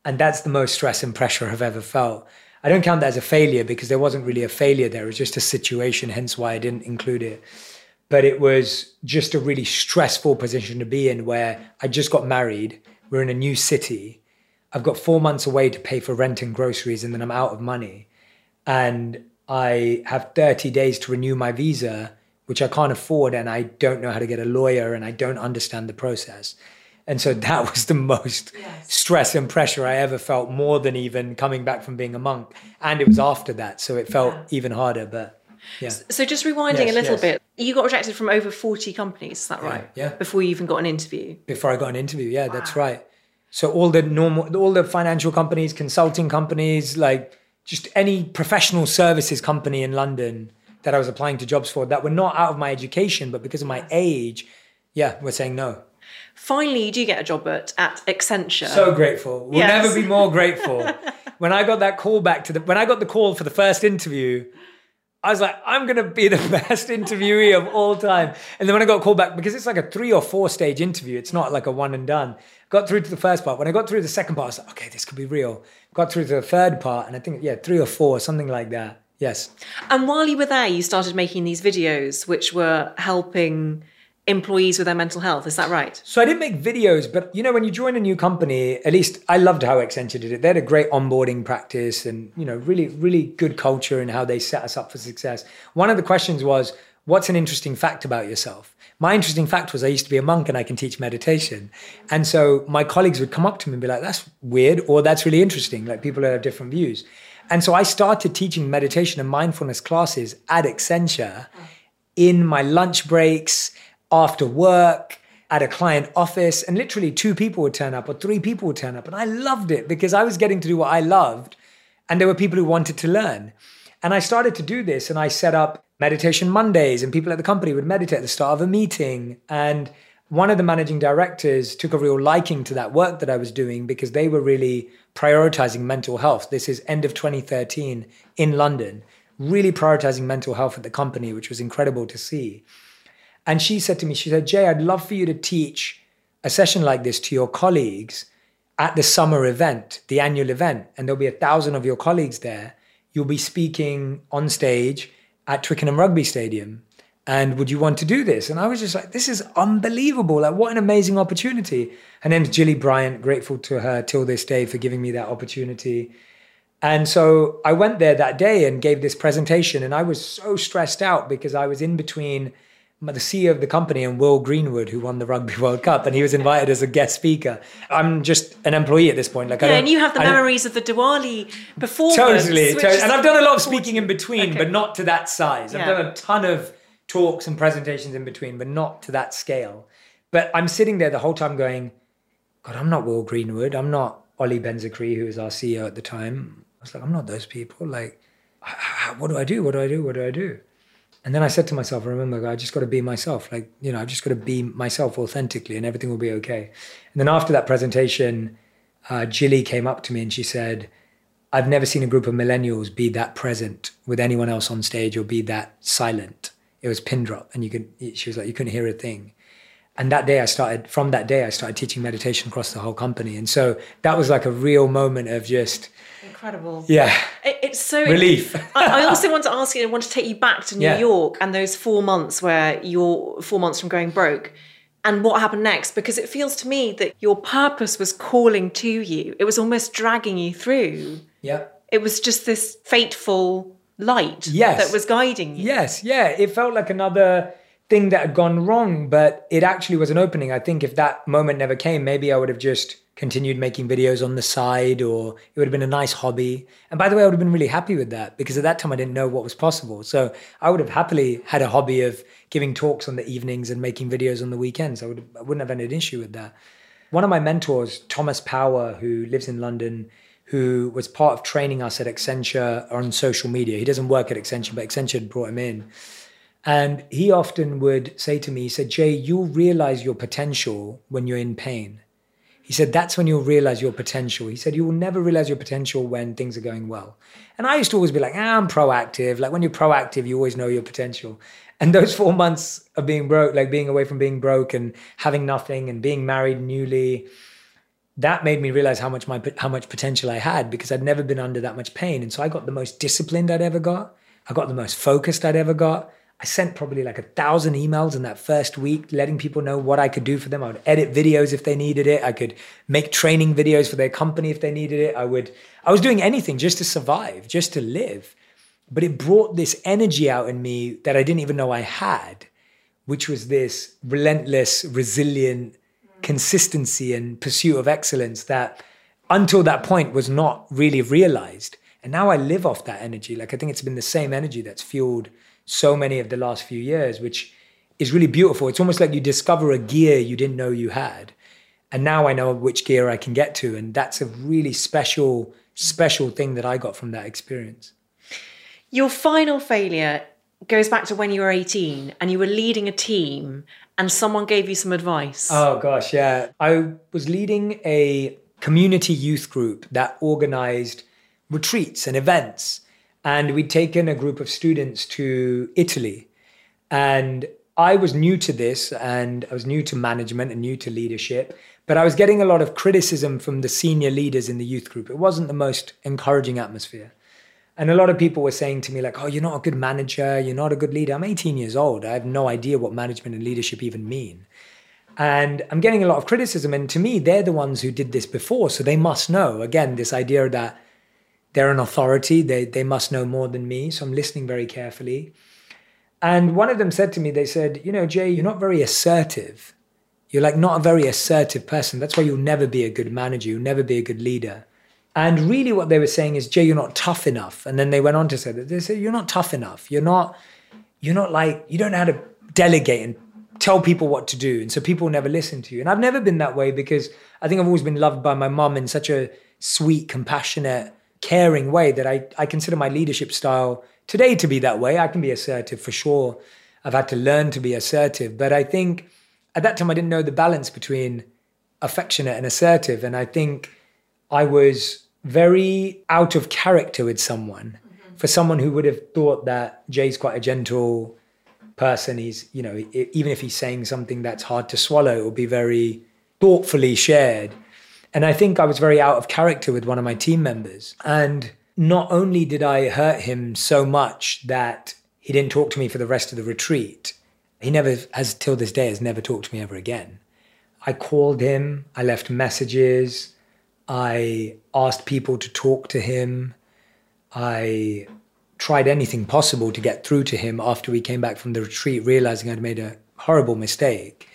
And that's the most stress and pressure I've ever felt. I don't count that as a failure because there wasn't really a failure there. It was just a situation, hence why I didn't include it. But it was just a really stressful position to be in where I just got married. We're in a new city. I've got four months away to pay for rent and groceries, and then I'm out of money. And I have thirty days to renew my visa, which I can't afford, and I don't know how to get a lawyer, and I don't understand the process. And so that was the most yes. stress and pressure I ever felt, more than even coming back from being a monk. And it was after that, so it felt yeah. even harder. But yeah. So just rewinding yes, a little yes. bit, you got rejected from over forty companies, is that yeah, right? Yeah. Before you even got an interview? Before I got an interview, yeah, wow. that's right. So all the normal, all the financial companies, consulting companies, like just any professional services company in London that I was applying to jobs for that were not out of my education, but because of my age, yeah, we're saying no. Finally, you do get a job at, at Accenture. So grateful. We'll yes. never be more grateful. When I got that call back to the, when I got the call for the first interview, I was like, I'm going to be the best interviewee of all time. And then when I got called back, because it's like a three or four stage interview, it's not like a one and done. Got through to the first part. When I got through the second part, I was like, okay, this could be real. Got through to the third part, and I think, yeah, three or four, something like that. Yes. And while you were there, you started making these videos, which were helping employees with their mental health. Is that right? So I didn't make videos, but you know, when you join a new company, at least I loved how Accenture did it. They had a great onboarding practice and, you know, really, really good culture in how they set us up for success. One of the questions was, what's an interesting fact about yourself? My interesting fact was I used to be a monk and I can teach meditation. And so my colleagues would come up to me and be like, that's weird, or that's really interesting. Like, people have different views. And so I started teaching meditation and mindfulness classes at Accenture in my lunch breaks, after work, at a client office, and literally two people would turn up or three people would turn up. And I loved it because I was getting to do what I loved, and there were people who wanted to learn. And I started to do this, and I set up meditation Mondays, and people at the company would meditate at the start of a meeting. And one of the managing directors took a real liking to that work that I was doing because they were really prioritizing mental health. This is end of twenty thirteen in London, really prioritizing mental health at the company, which was incredible to see. And she said to me, she said, Jay, I'd love for you to teach a session like this to your colleagues at the summer event, the annual event. And there'll be a thousand of your colleagues there. You'll be speaking on stage at Twickenham Rugby Stadium. And would you want to do this? And I was just like, this is unbelievable. Like, what an amazing opportunity. Her name's Jilly Bryant. Grateful to her till this day for giving me that opportunity. And so I went there that day and gave this presentation. And I was so stressed out because I was in between the C E O of the company and Will Greenwood, who won the Rugby World Cup, and he was invited as a guest speaker. I'm just an employee at this point. Like, yeah, I don't, and you have the I memories of the Diwali performance. Totally, totally. And I've done a lot of speaking in between, okay. but not to that size. I've yeah. done a ton of talks and presentations in between, but not to that scale. But I'm sitting there the whole time going, God, I'm not Will Greenwood. I'm not Ollie Benzacree, who was our C E O at the time. I was like, I'm not those people. Like, what do I do? What do I do? What do I do? And then I said to myself, I remember, I just got to be myself. Like, you know, I've just got to be myself authentically and everything will be okay. And then after that presentation, uh, Jilly came up to me and she said, I've never seen a group of millennials be that present with anyone else on stage or be that silent. It was pin drop. And you could, she was like, you couldn't hear a thing. And that day I started, from that day, I started teaching meditation across the whole company. And so that was like a real moment of just... Incredible. Yeah. It, it's so... Relief. I, I also want to ask you, I want to take you back to New yeah. York and those four months where you're four months from going broke and what happened next, because it feels to me that your purpose was calling to you. It was almost dragging you through. Yeah. It was just this fateful light yes. that was guiding you. Yes. Yeah. It felt like another thing that had gone wrong, but it actually was an opening. I think if that moment never came, maybe I would have just continued making videos on the side, or it would have been a nice hobby. And by the way, I would have been really happy with that because at that time I didn't know what was possible. So I would have happily had a hobby of giving talks on the evenings and making videos on the weekends. I, would, I wouldn't have had an issue with that. One of my mentors, Thomas Power, who lives in London, who was part of training us at Accenture on social media. He doesn't work at Accenture, but Accenture had brought him in. And he often would say to me, he said, Jay, you'll realize your potential when you're in pain. He said, that's when you'll realize your potential. He said, you will never realize your potential when things are going well. And I used to always be like, ah, I'm proactive. Like when you're proactive, you always know your potential. And those four months of being broke, like being away from being broke and having nothing and being married newly, that made me realize how much my how much potential I had, because I'd never been under that much pain. And so I got the most disciplined I'd ever got. I got the most focused I'd ever got. I sent probably like a thousand emails in that first week, letting people know what I could do for them. I would edit videos if they needed it. I could make training videos for their company if they needed it. I would, I was doing anything just to survive, just to live. But it brought this energy out in me that I didn't even know I had, which was this relentless, resilient consistency and pursuit of excellence that until that point was not really realized. And now I live off that energy. Like, I think it's been the same energy that's fueled so many of the last few years, which is really beautiful. It's almost like you discover a gear you didn't know you had. And now I know which gear I can get to. And that's a really special, special thing that I got from that experience. Your final failure goes back to when you were eighteen and you were leading a team and someone gave you some advice. Oh gosh, yeah. I was leading a community youth group that organized retreats and events. And we'd taken a group of students to Italy. And I was new to this, and I was new to management and new to leadership. But I was getting a lot of criticism from the senior leaders in the youth group. It wasn't the most encouraging atmosphere. And a lot of people were saying to me like, oh, you're not a good manager. You're not a good leader. I'm eighteen years old. I have no idea what management and leadership even mean. And I'm getting a lot of criticism. And to me, they're the ones who did this before. So they must know. Again, this idea that they're an authority. They they must know more than me. So I'm listening very carefully. And one of them said to me, they said, you know, Jay, you're not very assertive. You're like not a very assertive person. That's why you'll never be a good manager. You'll never be a good leader. And really what they were saying is, Jay, you're not tough enough. And then they went on to say that. They said, you're not tough enough. You're not, you're not like, you don't know how to delegate and tell people what to do. And so people never listen to you. And I've never been that way, because I think I've always been loved by my mum in such a sweet, compassionate, caring way that I, I consider my leadership style today to be that way. I can be assertive for sure. I've had to learn to be assertive. But I think at that time I didn't know the balance between affectionate and assertive. And I think I was very out of character with someone. Mm-hmm. For someone who would have thought that Jay's quite a gentle person. He's, you know, even if he's saying something that's hard to swallow, it will be very thoughtfully shared. And I think I was very out of character with one of my team members. And not only did I hurt him so much that he didn't talk to me for the rest of the retreat, he never has, till this day, has never talked to me ever again. I called him, I left messages, I asked people to talk to him. I tried anything possible to get through to him after we came back from the retreat, realizing I'd made a horrible mistake.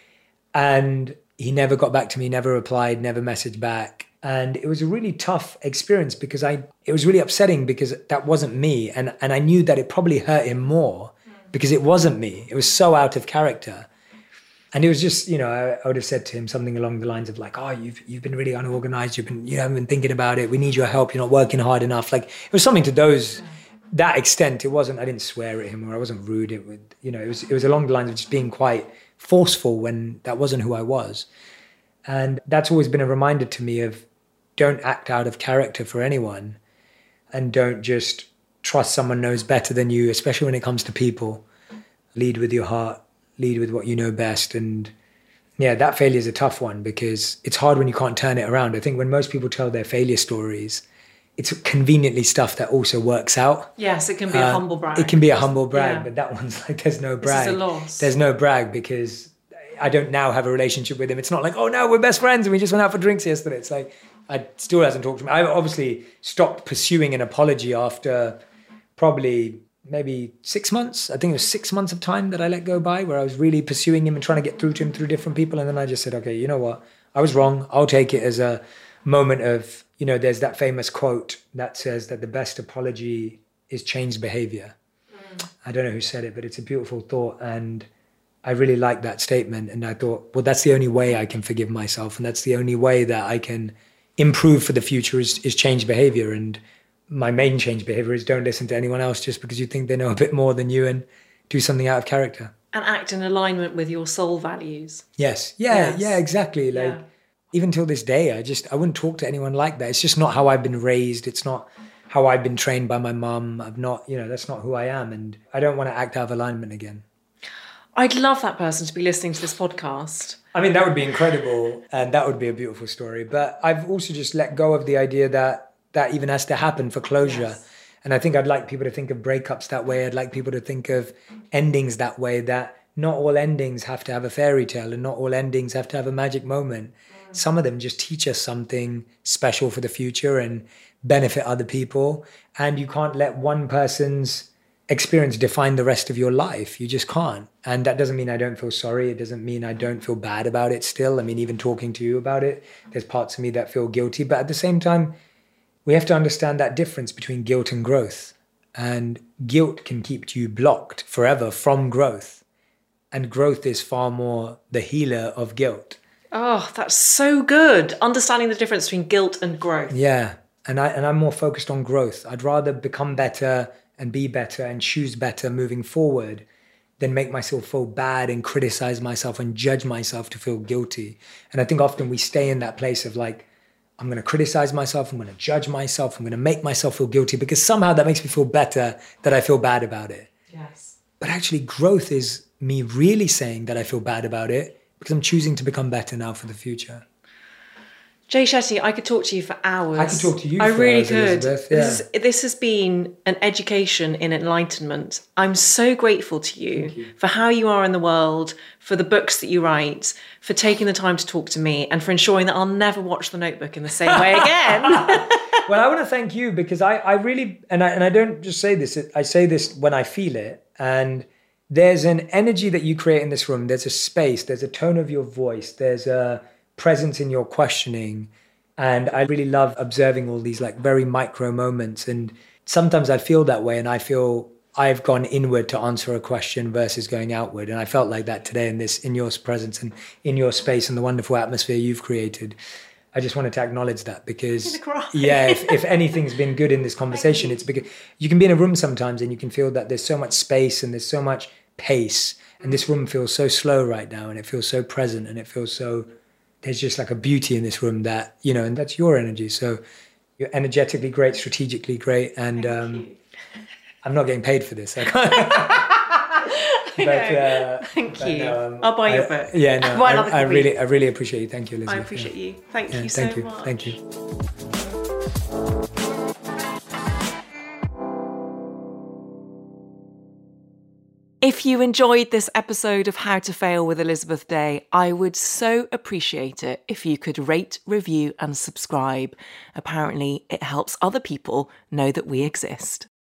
And he never got back to me, never replied, never messaged back. And it was a really tough experience, because I, it was really upsetting, because that wasn't me. And, and I knew that it probably hurt him more because it wasn't me. It was so out of character. And it was just, you know, I, I would have said to him something along the lines of like, oh, you've you've been really unorganized. You've been, you haven't been thinking about it. We need your help. You're not working hard enough. Like, it was something to those, that extent. It wasn't, I didn't swear at him, or I wasn't rude. It would, you know, it was, it was along the lines of just being quite forceful when that wasn't who I was. And that's always been a reminder to me of, don't act out of character for anyone, and don't just trust someone knows better than you, especially when it comes to people. Lead with your heart. Lead with what you know best. And yeah, that failure is a tough one, because it's hard when you can't turn it around. I think when most people tell their failure stories, it's conveniently stuff that also works out. Yes, it can be uh, a humble brag. It can be a humble brag, yeah. But that one's like, there's no brag. This is a loss. There's no brag, because I don't now have a relationship with him. It's not like, oh no, we're best friends and we just went out for drinks yesterday. It's like, I still hasn't talked to me. I obviously stopped pursuing an apology after probably maybe six months. I think it was six months of time that I let go by, where I was really pursuing him and trying to get through to him through different people. And then I just said, okay, you know what? I was wrong. I'll take it as a moment of, you know, there's that famous quote that says that the best apology is changed behavior. Mm. I don't know who said it, but it's a beautiful thought. And I really liked that statement. And I thought, well, that's the only way I can forgive myself. And that's the only way that I can improve for the future is, is change behavior. And my main change behavior is don't listen to anyone else just because you think they know a bit more than you, and do something out of character. And act in alignment with your soul values. Yes. Yeah, yes. yeah, exactly. Like yeah. Even till this day, I just, I wouldn't talk to anyone like that. It's just not how I've been raised. It's not how I've been trained by my mum. I've not, you know, that's not who I am. And I don't want to act out of alignment again. I'd love that person to be listening to this podcast. I mean, that would be incredible, and that would be a beautiful story. But I've also just let go of the idea that that even has to happen for closure. Yes. And I think I'd like people to think of breakups that way. I'd like people to think of endings that way, that not all endings have to have a fairy tale and not all endings have to have a magic moment. Mm. Some of them just teach us something special for the future and benefit other people. And you can't let one person's experience define the rest of your life. You just can't. And that doesn't mean I don't feel sorry. It doesn't mean I don't feel bad about it still. I mean, even talking to you about it, there's parts of me that feel guilty. But at the same time, we have to understand that difference between guilt and growth. And guilt can keep you blocked forever from growth. And growth is far more the healer of guilt. Oh, that's so good. Understanding the difference between guilt and growth. Yeah. And, I, and I'm more focused on growth. I'd rather become better and be better and choose better moving forward than make myself feel bad and criticize myself and judge myself to feel guilty. And I think often we stay in that place of like, I'm going to criticize myself, I'm going to judge myself, I'm going to make myself feel guilty because somehow that makes me feel better that I feel bad about it. Yes. But actually growth is me really saying that I feel bad about it because I'm choosing to become better now for the future. Jay Shetty, I could talk to you for hours. I could talk to you I for really hours, could. Elizabeth. Yeah. This, is, this has been an education in enlightenment. I'm so grateful to you, you for how you are in the world, for the books that you write, for taking the time to talk to me, and for ensuring that I'll never watch The Notebook in the same way again. Well, I want to thank you because I, I really, and I, and I don't just say this, I say this when I feel it. And there's an energy that you create in this room. There's a space, there's a tone of your voice, there's a presence in your questioning. And I really love observing all these like very micro moments. And sometimes I feel that way and I feel I've gone inward to answer a question versus going outward. And I felt like that today in this, in your presence and in your space and the wonderful atmosphere you've created. I just wanted to acknowledge that because yeah, if, if anything's been good in this conversation, it's because you can be in a room sometimes and you can feel that there's so much space and there's so much pace. And this room feels so slow right now and it feels so present and it feels so... There's just like a beauty in this room that, you know, and that's your energy. So you're energetically great, strategically great. And um, I'm not getting paid for this. I can't. but, uh, Thank but you. No, um, I'll buy I, your book. Yeah, no, I, I, I really, I really appreciate you. Thank you, Elizabeth. I appreciate yeah. you. Thank yeah, you so thank you. much. Thank you. If you enjoyed this episode of How to Fail with Elizabeth Day, I would so appreciate it if you could rate, review and subscribe. Apparently, it helps other people know that we exist.